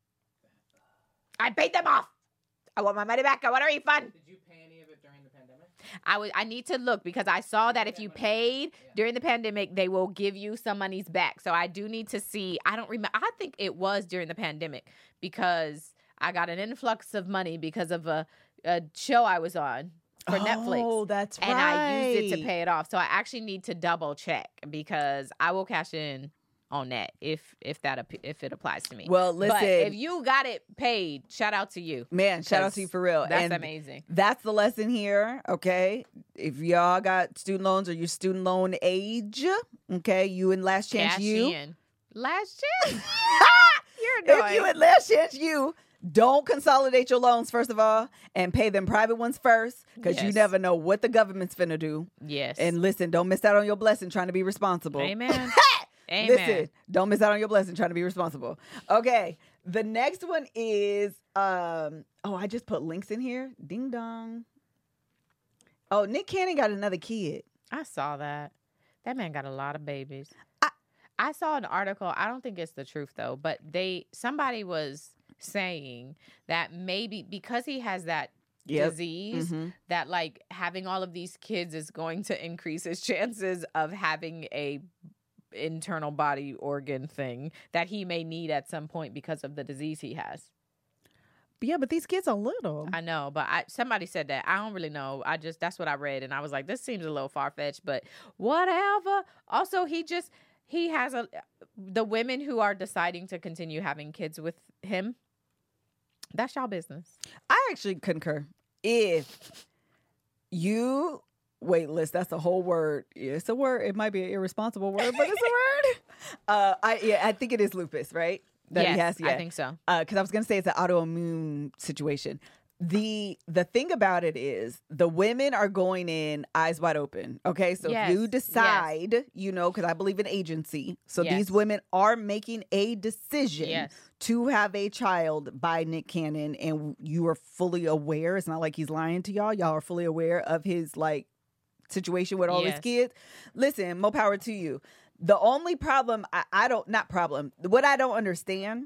I paid them off. I want my money back. I want a refund. Did you pay any of it during the pandemic? I need to look because I saw that if you paid during the pandemic, they will give you some monies back. So I do need to see. I don't remember. I think it was during the pandemic because I got an influx of money because of a show I was on for Netflix. Oh, that's right. And I used it to pay it off. So I actually need to double check because I will cash in on that if it applies to me. Well, listen. But if you got it paid, shout out to you. Man, shout out to you for real. That's And amazing. that's the lesson here, okay? If y'all got student loans or your student loan age, okay, you and Last Chance Cash You. in. Last chance. You're If annoying. you and Last Chance You, don't consolidate your loans, first of all, and pay them private ones first, because you Yes. never know what the government's finna do. Yes. And listen, don't miss out on your blessing trying to be responsible. Amen. Amen. Listen, don't miss out on your blessing trying to be responsible. Okay, the next one is, I just put links in here. Ding dong. Oh, Nick Cannon got another kid. I saw that. That man got a lot of babies. I saw an article. I don't think it's the truth though, but somebody was saying that maybe because he has that Yep. disease, Mhm. that like having all of these kids is going to increase his chances of having a internal body organ thing that he may need at some point because of the disease he has. Yeah, but these kids are little. I know, but somebody said that. I don't really know. That's what I read, and I was like, this seems a little far fetched, but whatever. Also, he has the women who are deciding to continue having kids with him. That's y'all business. I actually concur. If you waitlist, that's a whole word. Yeah, it's a word. It might be an irresponsible word, but it's a word. I think it is lupus, right? That yes, he has. Yeah, I think so. Because I was going to say it's an autoimmune situation. The thing about it is the women are going in eyes wide open. Okay, so Yes, if you decide, because I believe in agency. So Yes. these women are making a decision Yes. to have a child by Nick Cannon, and you are fully aware. It's not like he's lying to y'all. Y'all are fully aware of his situation with all his Yes. kids. Listen, more power to you. The only problem what I don't understand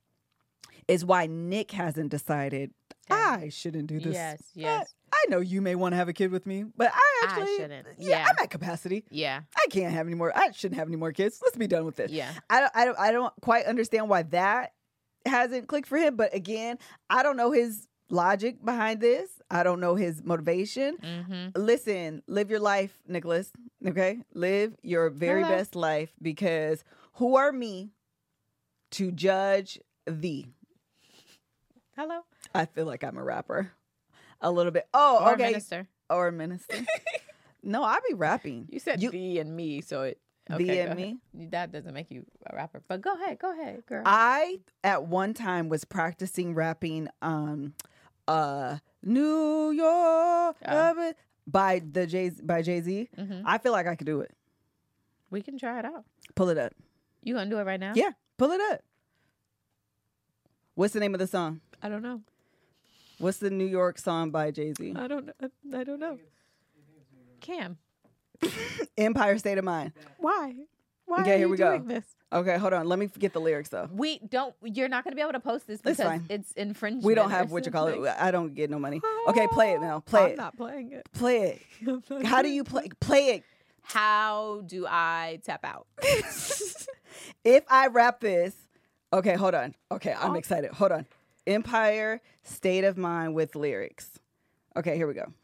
is why Nick hasn't decided I shouldn't do this. Yes. I know you may want to have a kid with me, but I actually shouldn't. Yeah, Yeah. I'm at capacity. Yeah. I can't have any more. I shouldn't have any more kids. Let's be done with this. Yeah. I don't quite understand why that hasn't clicked for him, but again, I don't know his logic behind this. I don't know his motivation. Mm-hmm. Listen, live your life, Nicholas. Okay? Live your very Hello. best life, because who are me to judge thee? Hello. I feel like I'm a rapper. A little bit. Oh, Or okay. minister. Or a minister. No, I be rapping. You said thee and me, so it. Thee Okay, and go me? ahead. That doesn't make you a rapper, but go ahead, girl. I at one time was practicing rapping New York. by Jay-Z. I feel like I could do it. We can try it out. Pull it up. You gonna do it right now? Yeah, pull it up. What's the name of the song? I don't know. What's the New York song by Jay-Z? I don't know. Cam. Empire State of Mind. Why? Why Okay, are here you we go. doing this? Okay, hold on. Let me get the lyrics though. You're not gonna be able to post this That's because fine. it's infringement. We don't have or what you call it. something. I don't get no money. Okay, play it, Mel. Play I'm it. not playing it. Play it. How do you play it? How do I tap out? If I rap this, okay, hold on. Okay, I'm excited. Hold on. Empire State of Mind with lyrics. Okay, here we go.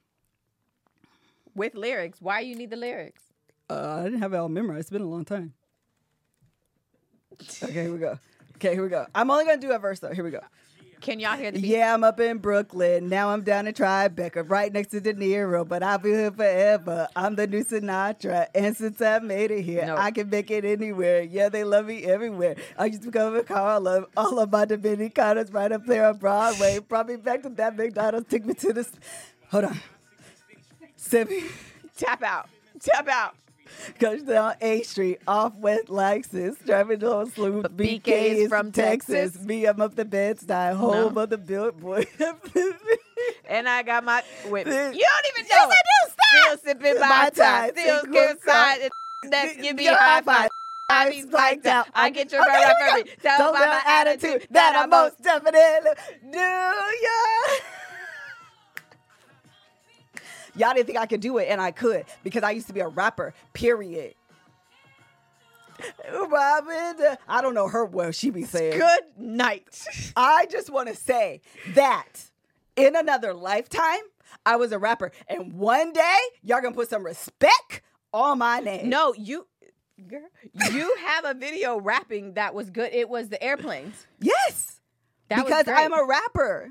With lyrics. Why you need the lyrics? I didn't have it all memorized. It's been a long time. Okay, here we go. Okay, here we go. I'm only gonna do a verse though. Here we go. Can y'all hear the beat? Yeah, I'm up in Brooklyn. Now I'm down in Tribeca, right next to De Niro, but I'll be here forever. I'm the new Sinatra, and since I made it here, No. I can make it anywhere. Yeah, they love me everywhere. I used to come in Harlem. All of my Dominicanas right up there on Broadway. Brought me back to that McDonald's. Took me to the... Hold on. Send me... Tap out. Tap out. Goes down A Street, off West Lexus, driving on Sloop. But BK is from Texas. Me, I'm up the Bed-Stuy, home of the Billboard. And I got my whip. You This- don't even know it. Still sipping my My time. time. Still Think get what's side. up. That's give me Your a high high five. five. I be spiked out. I get your right here we every. go. Tell Don't by let my my attitude that I most definitely do. Yeah. Y'all didn't think I could do it, and I could because I used to be a rapper. Period. I don't know her what she be saying. Good night. I just want to say that in another lifetime, I was a rapper, and one day y'all gonna put some respect on my name. No, you have a video rapping that was good. It was the airplanes. Yes, That was because great. I'm a rapper.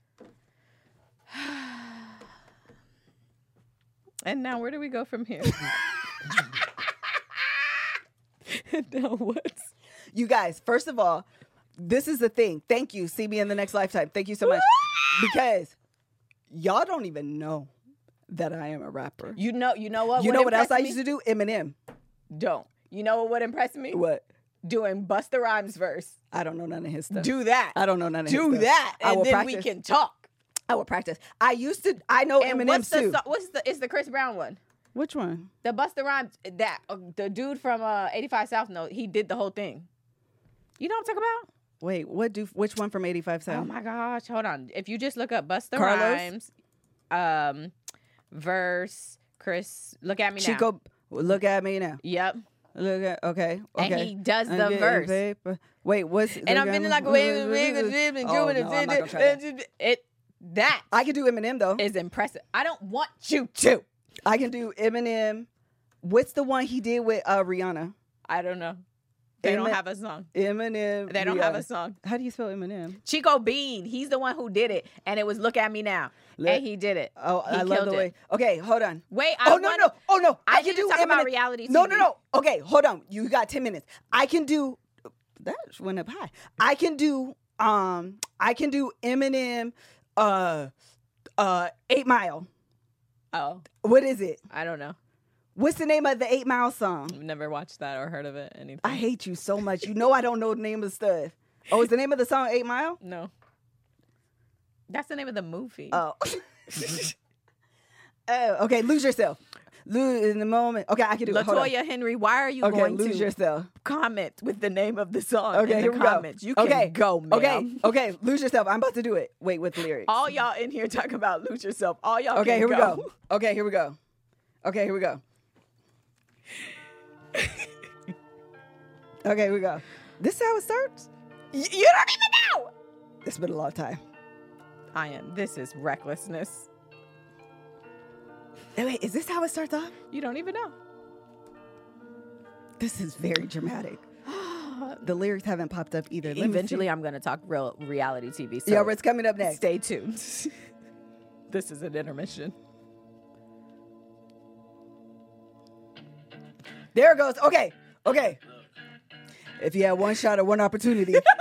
And now where do we go from here? And now what? You guys, first of all, this is the thing. Thank you. See me in the next lifetime. Thank you so much. Because y'all don't even know that I am a rapper. You know what? You know what else I used to do? Eminem. Don't. You know what would impress me? What? Doing Busta Rhymes verse. I don't know none of his stuff. Do that. I don't know none of his Do stuff. that, I and will then practice. we can talk. I will practice. I know And Eminem too. It's the Chris Brown one. Which one? The Busta Rhymes, that the dude from 85 South Note, he did the whole thing. You know what I'm talking about? Wait, which one from 85 Oh South? my gosh, hold on. If you just look up Busta Carlos? Rhymes, verse, Chris, look at me now. Chico, look at me now. Yep. Look at okay. And he does the verse. Wait, what's And I'm feeling like a that I can do Eminem though. is impressive. I don't want you to. I can do Eminem. What's the one he did with Rihanna? I don't know. They don't Emin- have a song. Eminem. They don't have a Rihanna. song. How do you spell Eminem? Chico Bean, he's the one who did it, and it was "Look at Me Now," and he did it. Oh, He I love killed the it. way. Okay, hold on. Wait, Oh no! I can need to do talk Eminem. about reality No, TV. Okay, hold on. You got 10 minutes. I can do. That went up high. I can do Eminem. 8 Mile. Oh, What is it? I don't know. What's the name of the 8 Mile song? I've never watched that or heard of it. Anything? I hate you so much. You know I don't know the name of stuff. Oh, is the name of the song 8 Mile? No. That's the name of the movie. Oh. Oh, okay, lose yourself. Lose in the moment. Okay, I can do it. Hold on. Latoya Henry, why are you Okay, going lose to yourself. comment with the name of the song Okay, in here the we comments? go. You can go, ma'am. Okay, lose yourself. I'm about to do it. Wait, with lyrics. All y'all in here talking about lose yourself. All y'all Okay, can here we go. Okay, here we go. Okay, here we go. Okay, here we go. This is how it starts? You don't even know. It's been a long time. I am. This is recklessness. Hey, wait, is this how it starts off? You don't even know. This is very dramatic. The lyrics haven't popped up either. Let me Eventually, see. I'm going to talk real reality TV. So Yeah, it's coming up next. stay tuned. This is an intermission. There it goes. Okay. If you had one shot or one opportunity. One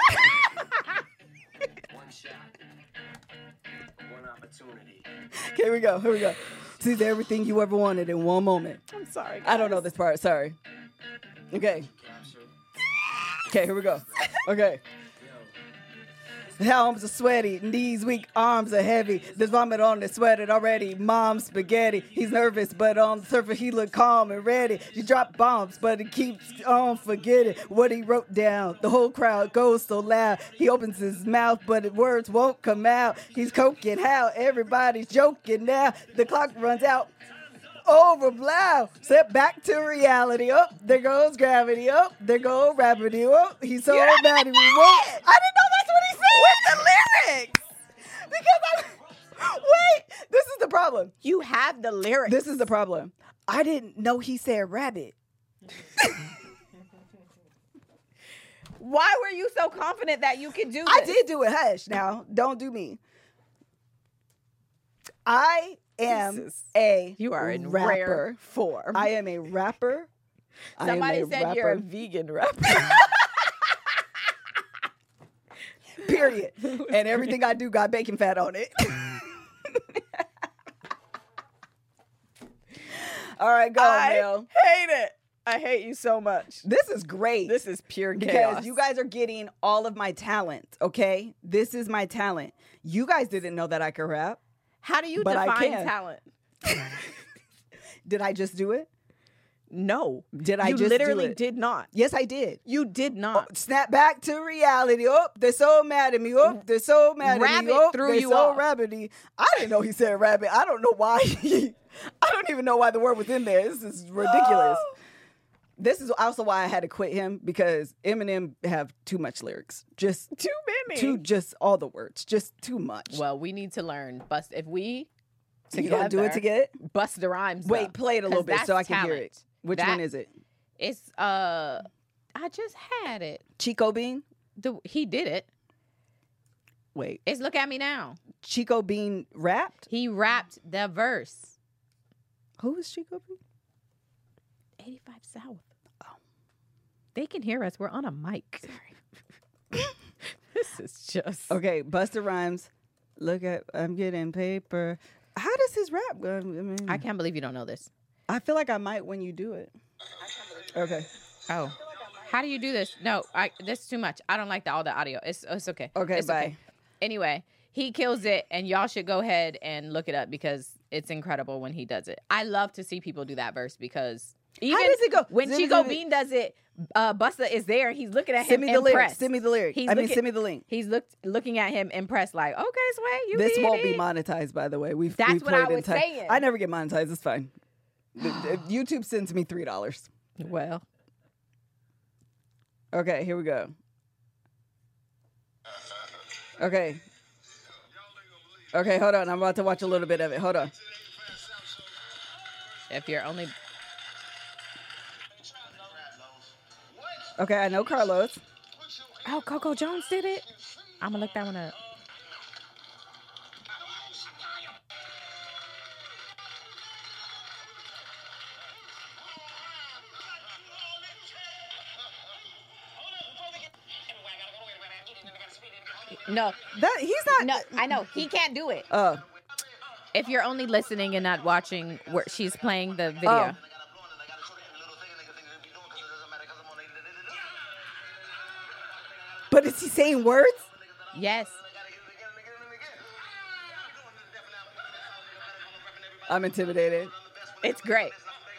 shot, one opportunity. Okay, here we go. Sees everything you ever wanted in one moment. I'm sorry. I don't know this part. Sorry. Okay. Okay, here we go. Okay. Arms are sweaty, knees weak, arms are heavy. There's vomit on the sweated already. Mom's spaghetti. He's nervous, but on the surface he look calm and ready. You drop bombs, but he keeps on forgetting what he wrote down. The whole crowd goes so loud. He opens his mouth, but the words won't come out. He's coking how everybody's joking now. The clock runs out. Over blow. Step back to reality. Up there goes gravity. Up there goes gravity. Up he's so mad he won't. I didn't know that's what he said with the lyrics. Because wait, this is the problem. You have the lyrics. This is the problem. I didn't know he said rabbit. Why were you so confident that you could do this? I did do it. Hush now. Don't do me. I am You are in rapper. rare form. I am a rapper. Somebody said you're a vegan rapper. Period. And everything I do got bacon fat on it. All right, go, Mel. hate it. I hate you so much. This is great. This is pure because chaos. you guys are getting all of my talent, okay? This is my talent. You guys didn't know that I could rap. How do you But I define can. talent? Did I just do it? No. Did I you just literally do it? did not. Yes, I did. You did not. Snap back to reality. Oh, they're so mad at me. Oh, they're so mad at Rabbit me. Oh, threw they're you so off. rabbity. I didn't know he said rabbit. I don't know why. I don't even know why the word was in there. This is ridiculous. This is also why I had to quit him, because Eminem have too much lyrics. Just Too many. just all the words. Just too much. Well, we need to learn. If we you gonna do it together? Bust the rhymes. Wait, though, play it a little 'cause bit so I that's can hear talent. it. Which That- one is it? It's I just had it. Chico Bean? He did it. Wait. It's Look at Me Now. Chico Bean rapped? He rapped the verse. Who is Chico Bean? 85 South. Oh. They can hear us. We're on a mic. Sorry. This is just. Okay, Busta Rhymes. Look at, I'm getting paper. How does his rap go? I can't believe you don't know this. I feel like I might when you do it. Okay. Oh. How do you do this? No, this is too much. I don't like all the audio. It's okay. Okay, It's bye. Okay. Anyway, he kills it, and y'all should go ahead and look it up because it's incredible when he does it. I love to see people do that verse because even does it go? when Zim, Chico zim, Bean does it, Busta is there and he's looking at Send him me the lyric. impressed. Send me the lyric. He's send me the link. He's looking at him impressed, like, okay, Sway, you This did won't be it. monetized, by the way. That's we've what I played was in time. saying. I never get monetized. It's fine. YouTube sends me $3. Well, Okay, here we go. Okay. Okay, hold on. I'm about to watch a little bit of it. Hold on. if you're only Okay, I know Carlos. Coco Jones did it. I'm gonna look that one up. No, He's not. no, I know he can't do it. Oh. If you're only listening and not watching, where she's playing the video. Oh. But is he saying words? Yes. I'm intimidated. It's great.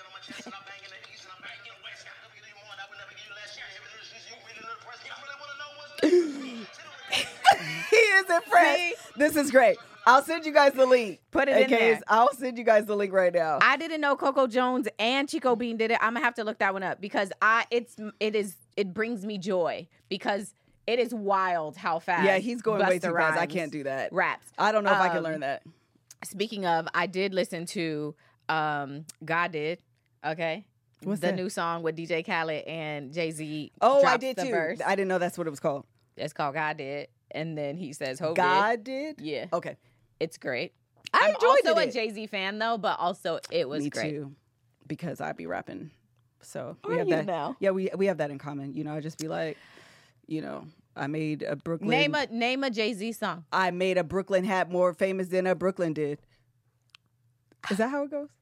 He is impressed. See? This is great. I'll send you guys the link. Put it in there. I'll send you guys the link right now. I didn't know Coco Jones and Chico Bean did it. I'm gonna have to look that one up because it brings me joy because it is wild how fast. Yeah, he's going way Busta too fast. I Rhymes can't do that. Raps. I don't know if I can learn that. Speaking of, I did listen to God Did, okay? What's the that? new song with DJ Khaled and Jay-Z. Oh, I drops did the too. verse. I didn't know that's what it was called. It's called God Did. And then he says, Hope God did? did. Yeah. Okay. It's great. I I'm enjoyed also a it. Jay-Z fan, though, but also it was Me great. too. Because I be rapping. So Are we have you that now? Yeah, we have that in common. You know, I just be like, you know, I made a Brooklyn Name a Jay-Z song. I made a Brooklyn hat more famous than a Brooklyn did. Is that how it goes?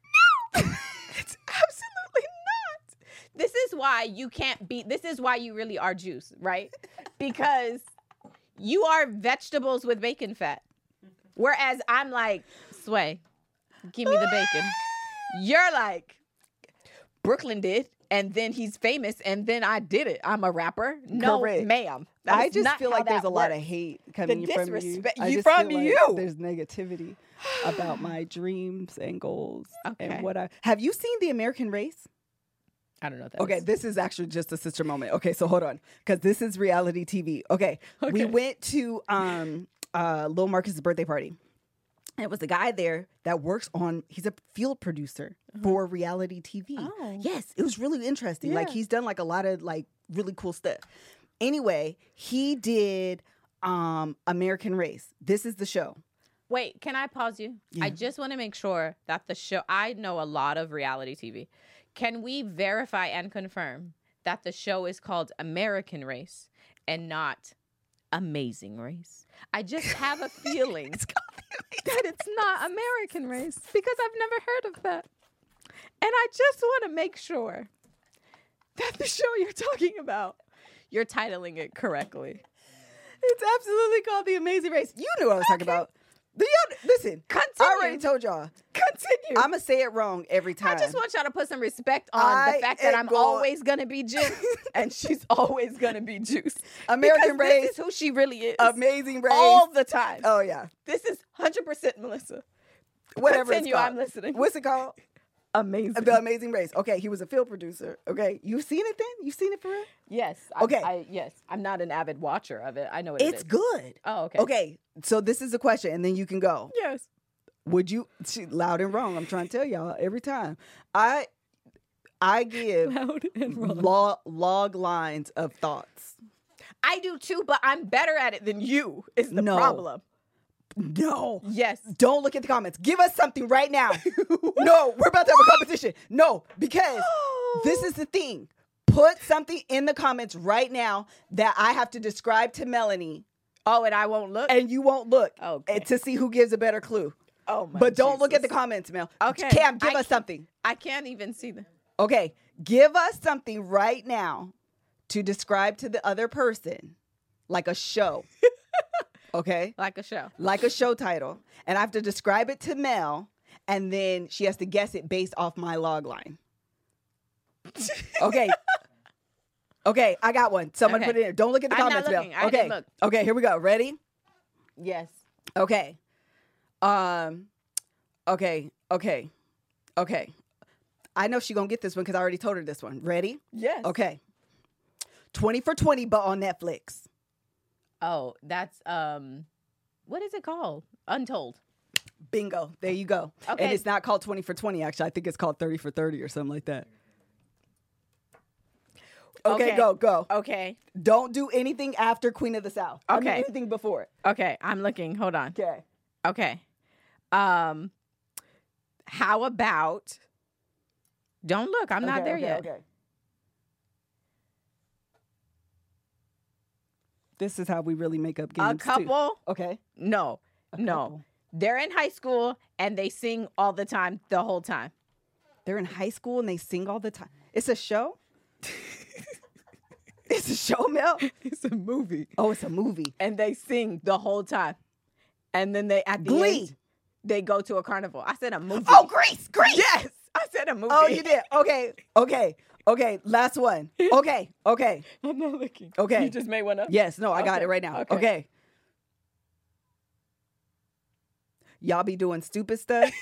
It's absolutely not. This is why you can't be. This is why you really are juice, right? Because you are vegetables with bacon fat. Whereas I'm like, Sway, give me the bacon. You're like, Brooklyn did, and then he's famous, and then I did it. I'm a rapper. No, Correct. ma'am. I That's just not feel how like there's that a lot of works. hate coming The from you. disrespect- I you just from feel like you. There's negativity about my dreams and goals Okay. and what I have. You seen The American Race? I don't know what that Okay, is. this is actually just a sister moment. Okay, so hold on, because this is reality TV. Okay, we went to Lil Marcus' birthday party. And it was a guy there that works on. He's a field producer for reality TV. Oh. Yes, it was really interesting. Like Yeah. he's done like a lot of like really cool stuff. Anyway, he did American Race. This is the show. Wait, can I pause you? Yeah. I just want to make sure that the show, I know a lot of reality TV. Can we verify and confirm that the show is called American Race and not Amazing Race? I just have a feeling that it's not American Race because I've never heard of that. And I just want to make sure that the show you're talking about, you're titling it correctly. It's absolutely called The Amazing Race. You knew what I was talking about. Listen, I already Continue. told y'all. Continue. I'm gonna say it wrong every time. I just want y'all to put some respect on I the fact that am I'm going- always gonna be Juice and she's always gonna be Juice. American Because Race. This is who she really is. Amazing Race. All the time. Oh yeah. This is 100% Melissa. Whatever Continue, it's called. I'm listening. What's it called? Amazing. The Amazing Race. Okay, he was a field producer. Okay, you've seen it then? You've seen it for real? Yes. Okay. Yes. I'm not an avid watcher of it. I know what it It's is. good. Oh, okay. Okay, so this is the question, and then you can go. Yes. Would you? Loud and wrong. I'm trying to tell y'all every time. I give Loud and wrong. log lines of thoughts. I do too, but I'm better at it than you is the No. problem. No. Yes. Don't look at the comments. Give us something right now. No, we're about to have a competition. No, because this is the thing. Put something in the comments right now that I have to describe to Melanie, Oh, and I won't look? and you won't look Okay. to see who gives a better clue. Oh, my But don't look at the Jesus. comments, Mel. Okay. Cam, give I us something. I can't even see them. Okay, give us something right now to describe to the other person, like a show. Okay? Like a show. Like a show title. And I have to describe it to Mel, and then she has to guess it based off my log line. Okay. Okay, I got one. Someone Okay. put it in. Don't look at the I'm not comments, Mel. looking. I Okay. didn't look. Okay, here we go. Ready? Yes. Okay. Okay. I know she gonna get this one because I already told her this one. Ready? Yes. Okay. 20 for 20, but on Netflix. Oh, that's what is it called? Untold. Bingo. There you go. Okay. And it's not called 20 for 20, actually. I think it's called 30 for 30 or something like that. Okay, Okay. go. Okay. Don't do anything after Queen of the South. I mean, Okay. anything before it. Okay. I'm looking. Hold on. Okay. Okay. How about don't look, I'm not there yet. Okay. This is how we really make up games. A couple? Too. Okay. No. No. couple. They're in high school and they sing all the time, the whole time. They're in high school and they sing all the time. It's a show? It's a show, Mel? It's a movie. Oh, it's a movie. And they sing the whole time. And then they at the Glee. end they go to a carnival. I said a movie. Oh, Grease. Yes. I said a movie. Oh, you did. Okay. Last one. Okay. I'm not looking. Okay. You just made one up? Yes. No, I got Okay. it right now. Okay. Okay. Y'all be doing stupid stuff.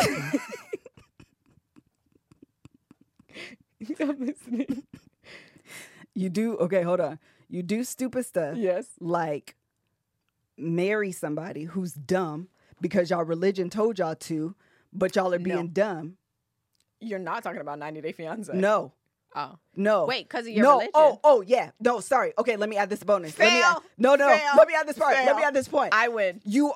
I'm listening. You do. Okay, hold on. You do stupid stuff. Yes. Like marry somebody who's dumb because y'all religion told y'all to, but y'all are being No. dumb. You're not talking about 90 Day Fiancé. No. Oh. No. Wait, because of your no. religion. Oh, yeah. No, sorry. Okay, let me add this bonus. Let me Fail. add, no. Fail. Let me add this part. Let Fail. me add this point. I win. You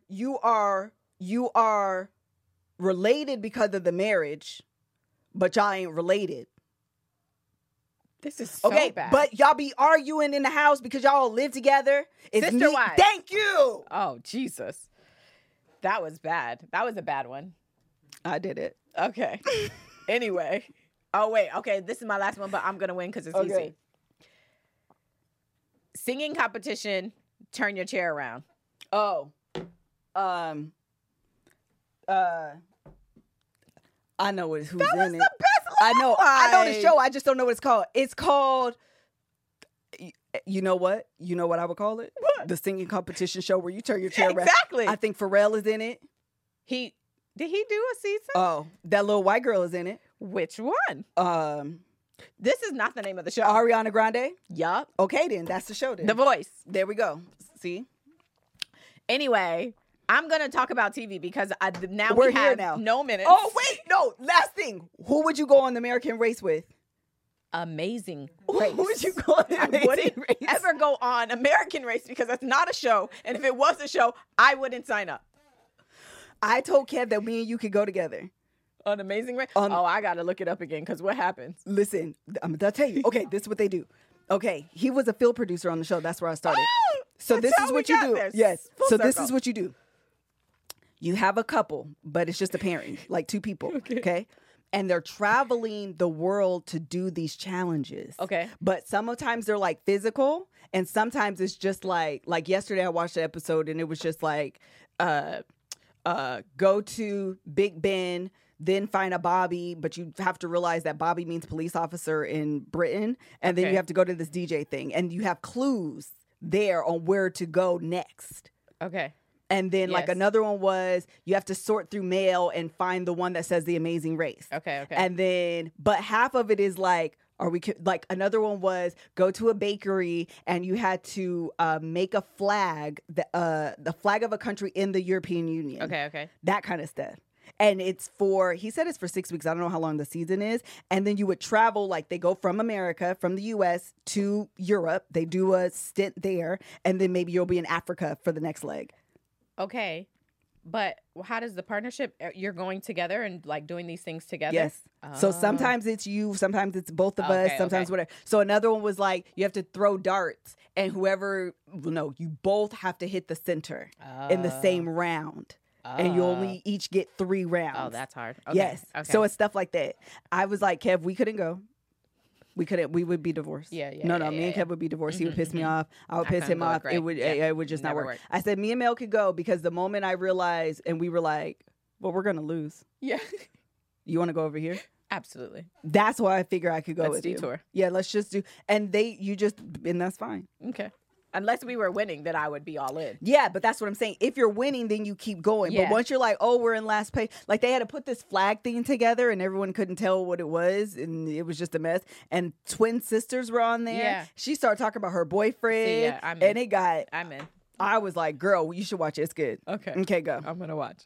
are related because of the marriage, but y'all ain't related. This is so Okay, bad. but y'all be arguing in the house because y'all all live together. It's Sister me. wives. Thank you. Oh, Jesus. That was bad. That was a bad one. I did it. Okay. Anyway. Oh, wait. Okay, this is my last one, but I'm going to win because it's easy. Singing competition, turn your chair around. Oh. I know who's That in was it. the best I know the line. show. I just don't know what it's called. It's called. You know what? You know what I would call it? What? The singing competition show where you turn your chair around. Exactly. I think Pharrell is in it. Did he do a season? Oh, that little white girl is in it. Which one? Um, This is not the name of the show. Ariana Grande. Yup. Okay, then that's the show. Then The Voice. there we go. See, Anyway, I'm going to talk about TV because now We're we here have now. no minutes. Oh wait, no. Last thing. Who would you go on the American Race with? Amazing Who Race. would you go on the I Amazing wouldn't Race? ever go on American Race because that's not a show. And if it was a show, I wouldn't sign up. I told Kev that me and you could go together. On Amazing Race? On- Oh, I got to look it up again because what happens? Listen, I'm gonna tell you. Okay, this is what they do. Okay, he was a field producer on the show. That's where I started. So That's this how is we what you got do. there. Yes. Full So this circle. is what you do. You have a couple, but it's just a pairing, like two people. Okay. And they're traveling the world to do these challenges. Okay. But sometimes they're like physical, and sometimes it's just like yesterday I watched the episode and it was just like go to Big Ben, then find a Bobby, but you have to realize that Bobby means police officer in Britain, and then Okay. you have to go to this DJ thing, and you have clues there on where to go next. Okay. And then like Yes. another one was you have to sort through mail and find the one that says The Amazing Race. Okay. And then, but half of it is like, like another one was go to a bakery and you had to make a flag, the flag of a country in the European Union. Okay. That kind of stuff. And he said it's for 6 weeks. I don't know how long the season is. And then you would travel, like they go from America, from the US to Europe. They do a stint there. And then maybe you'll be in Africa for the next leg. Okay. But how does the partnership, you're going together and like doing these things together? Yes. So Oh. sometimes it's you, sometimes it's both of us, Okay, sometimes okay. whatever. So another one was like you have to throw darts, and you both have to hit the center in the same round, and you only each get 3 rounds. Oh, that's hard. Okay. Yes. Okay. So it's stuff like that. I was like, Kev, we couldn't go. We would be divorced. Yeah, No, yeah, me and yeah. Kev would be divorced. He would piss me off. I would Not piss gonna him go off. great. It would Yeah. it would just not Never work. work. I said me and Mel could go because the moment I realized, and we were like, well, we're gonna lose. Yeah. You want to go over here? Absolutely. That's why I figure I could go Let's with you. detour. Yeah, let's just do. And that's fine. Okay. Unless we were winning, then I would be all in. Yeah, but that's what I'm saying. If you're winning, then you keep going. Yeah. But once you're like, oh, we're in last place, like they had to put this flag thing together and everyone couldn't tell what it was. And it was just a mess. And twin sisters were on there. Yeah. She started talking about her boyfriend. See, yeah, I'm and in. I'm in. I was like, girl, you should watch it. It's good. Okay. Okay, go. I'm gonna watch.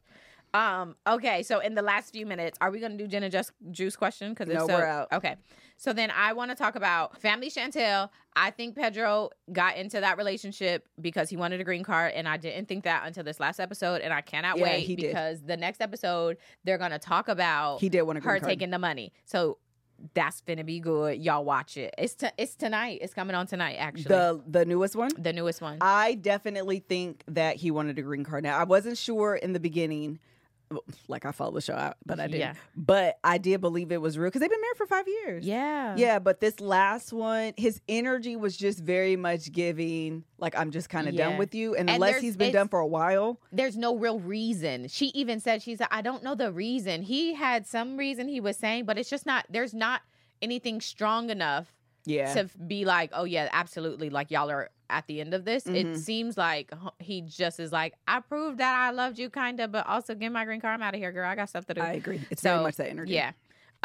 Okay, so in the last few minutes, are we gonna do gin and juice question? Because No, we're out. Okay, so then I want to talk about Family Chantel. I think Pedro got into that relationship because he wanted a green card, and I didn't think that until this last episode, and I cannot Yeah, wait he did. because the next episode they're gonna talk about He did want a green her card. taking the money. So that's gonna be good. Y'all watch it. It's tonight. It's coming on tonight. Actually, The newest one? the newest one. I definitely think that he wanted a green card. Now, I wasn't sure in the beginning, like I followed the show out, but I didn't. Yeah. But I did believe it was real because they've been married for 5 years. Yeah. Yeah, but this last one, his energy was just very much giving, like, I'm just kind of done Yeah. with you. And And unless there's- he's been it's- done for a while. There's no real reason. She even said, she's like, I don't know the reason. He had some reason he was saying, but it's just not, there's not anything strong enough Yeah. to be like, oh yeah, absolutely. Like y'all are at the end of this. Mhm. It seems like he just is like, I proved that I loved you kind of, but also get my green card. I'm out of here, girl. I got stuff to do. I agree. It's So, very much that energy. Yeah.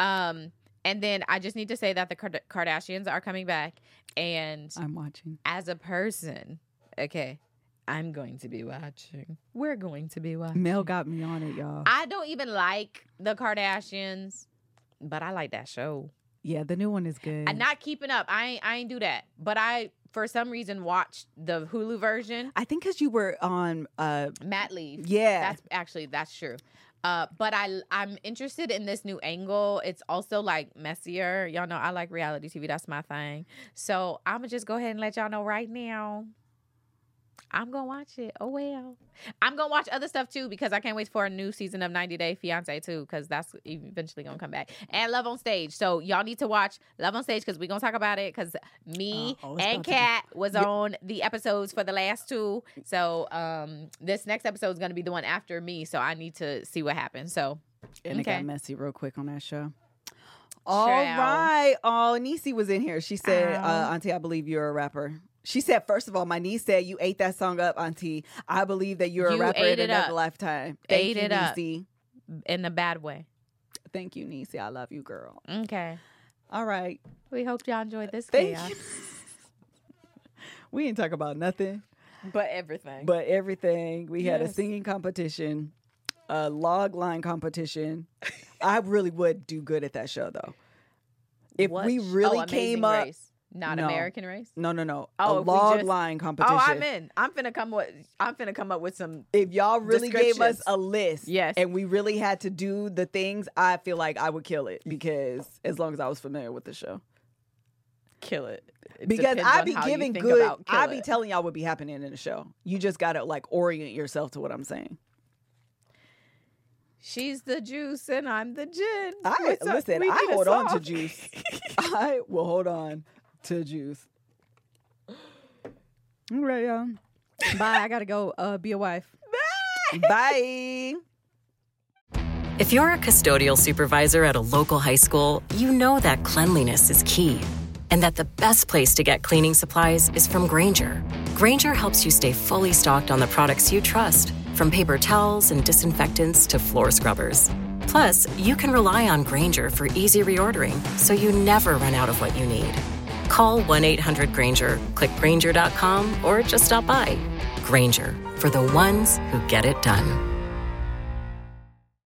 And then I just need to say that the Kardashians are coming back. And I'm watching. as a person, okay, I'm going to be watching. We're going to be watching. Mel got me on it, y'all. I don't even like the Kardashians, but I like that show. Yeah, the new one is good. I'm not keeping up. I ain't do that. But I, for some reason, watched the Hulu version. I think because you were on, Matt leave. yeah. That's true. But I'm interested in this new angle. It's also like messier. Y'all know I like reality TV. That's my thing. So I'm gonna just go ahead and let y'all know right now. I'm gonna watch it. Oh well. I'm gonna watch other stuff too because I can't wait for a new season of 90 Day Fiance too because that's eventually gonna come back. And Love on Stage. So y'all need to watch Love on Stage because we're gonna talk about it because me and Kat was on the episodes for the last two. So this next episode is gonna be the one after me. So I need to see what happens. So and it got messy real quick on that show. All right. Oh, Niecy was in here. She said, Auntie, I believe you're a rapper. She said, first of all, my niece said, you ate that song up, Auntie. I believe that you're a rapper in another lifetime. Thank you, Niecy. In a bad way. Thank you, Niecy. I love you, girl. Okay. All right. We hope y'all enjoyed this Thank chaos. you. We didn't talk about nothing. But everything. We had a singing competition, a log line competition. I really would do good at that show, though. If we really came up. Race. Not American Race? No. A log line competition. Oh, I'm in. I'm finna come up with some. If y'all really gave us a list, yes, and we really had to do the things, I feel like I would kill it because as long as I was familiar with the show, kill it. Because I be giving good. I be telling y'all what be happening in the show. You just gotta like orient yourself to what I'm saying. She's the juice and I'm the gin. I hold on to juice. I will hold on to juice. All right, y'all. Bye. I gotta go be a wife. Bye. If you're a custodial supervisor at a local high school, you know that cleanliness is key. And that the best place to get cleaning supplies is from Grainger. Grainger helps you stay fully stocked on the products you trust, from paper towels and disinfectants to floor scrubbers. Plus, you can rely on Grainger for easy reordering, so you never run out of what you need. Call 1-800-GRAINGER, click Grainger.com, or just stop by. Grainger, for the ones who get it done.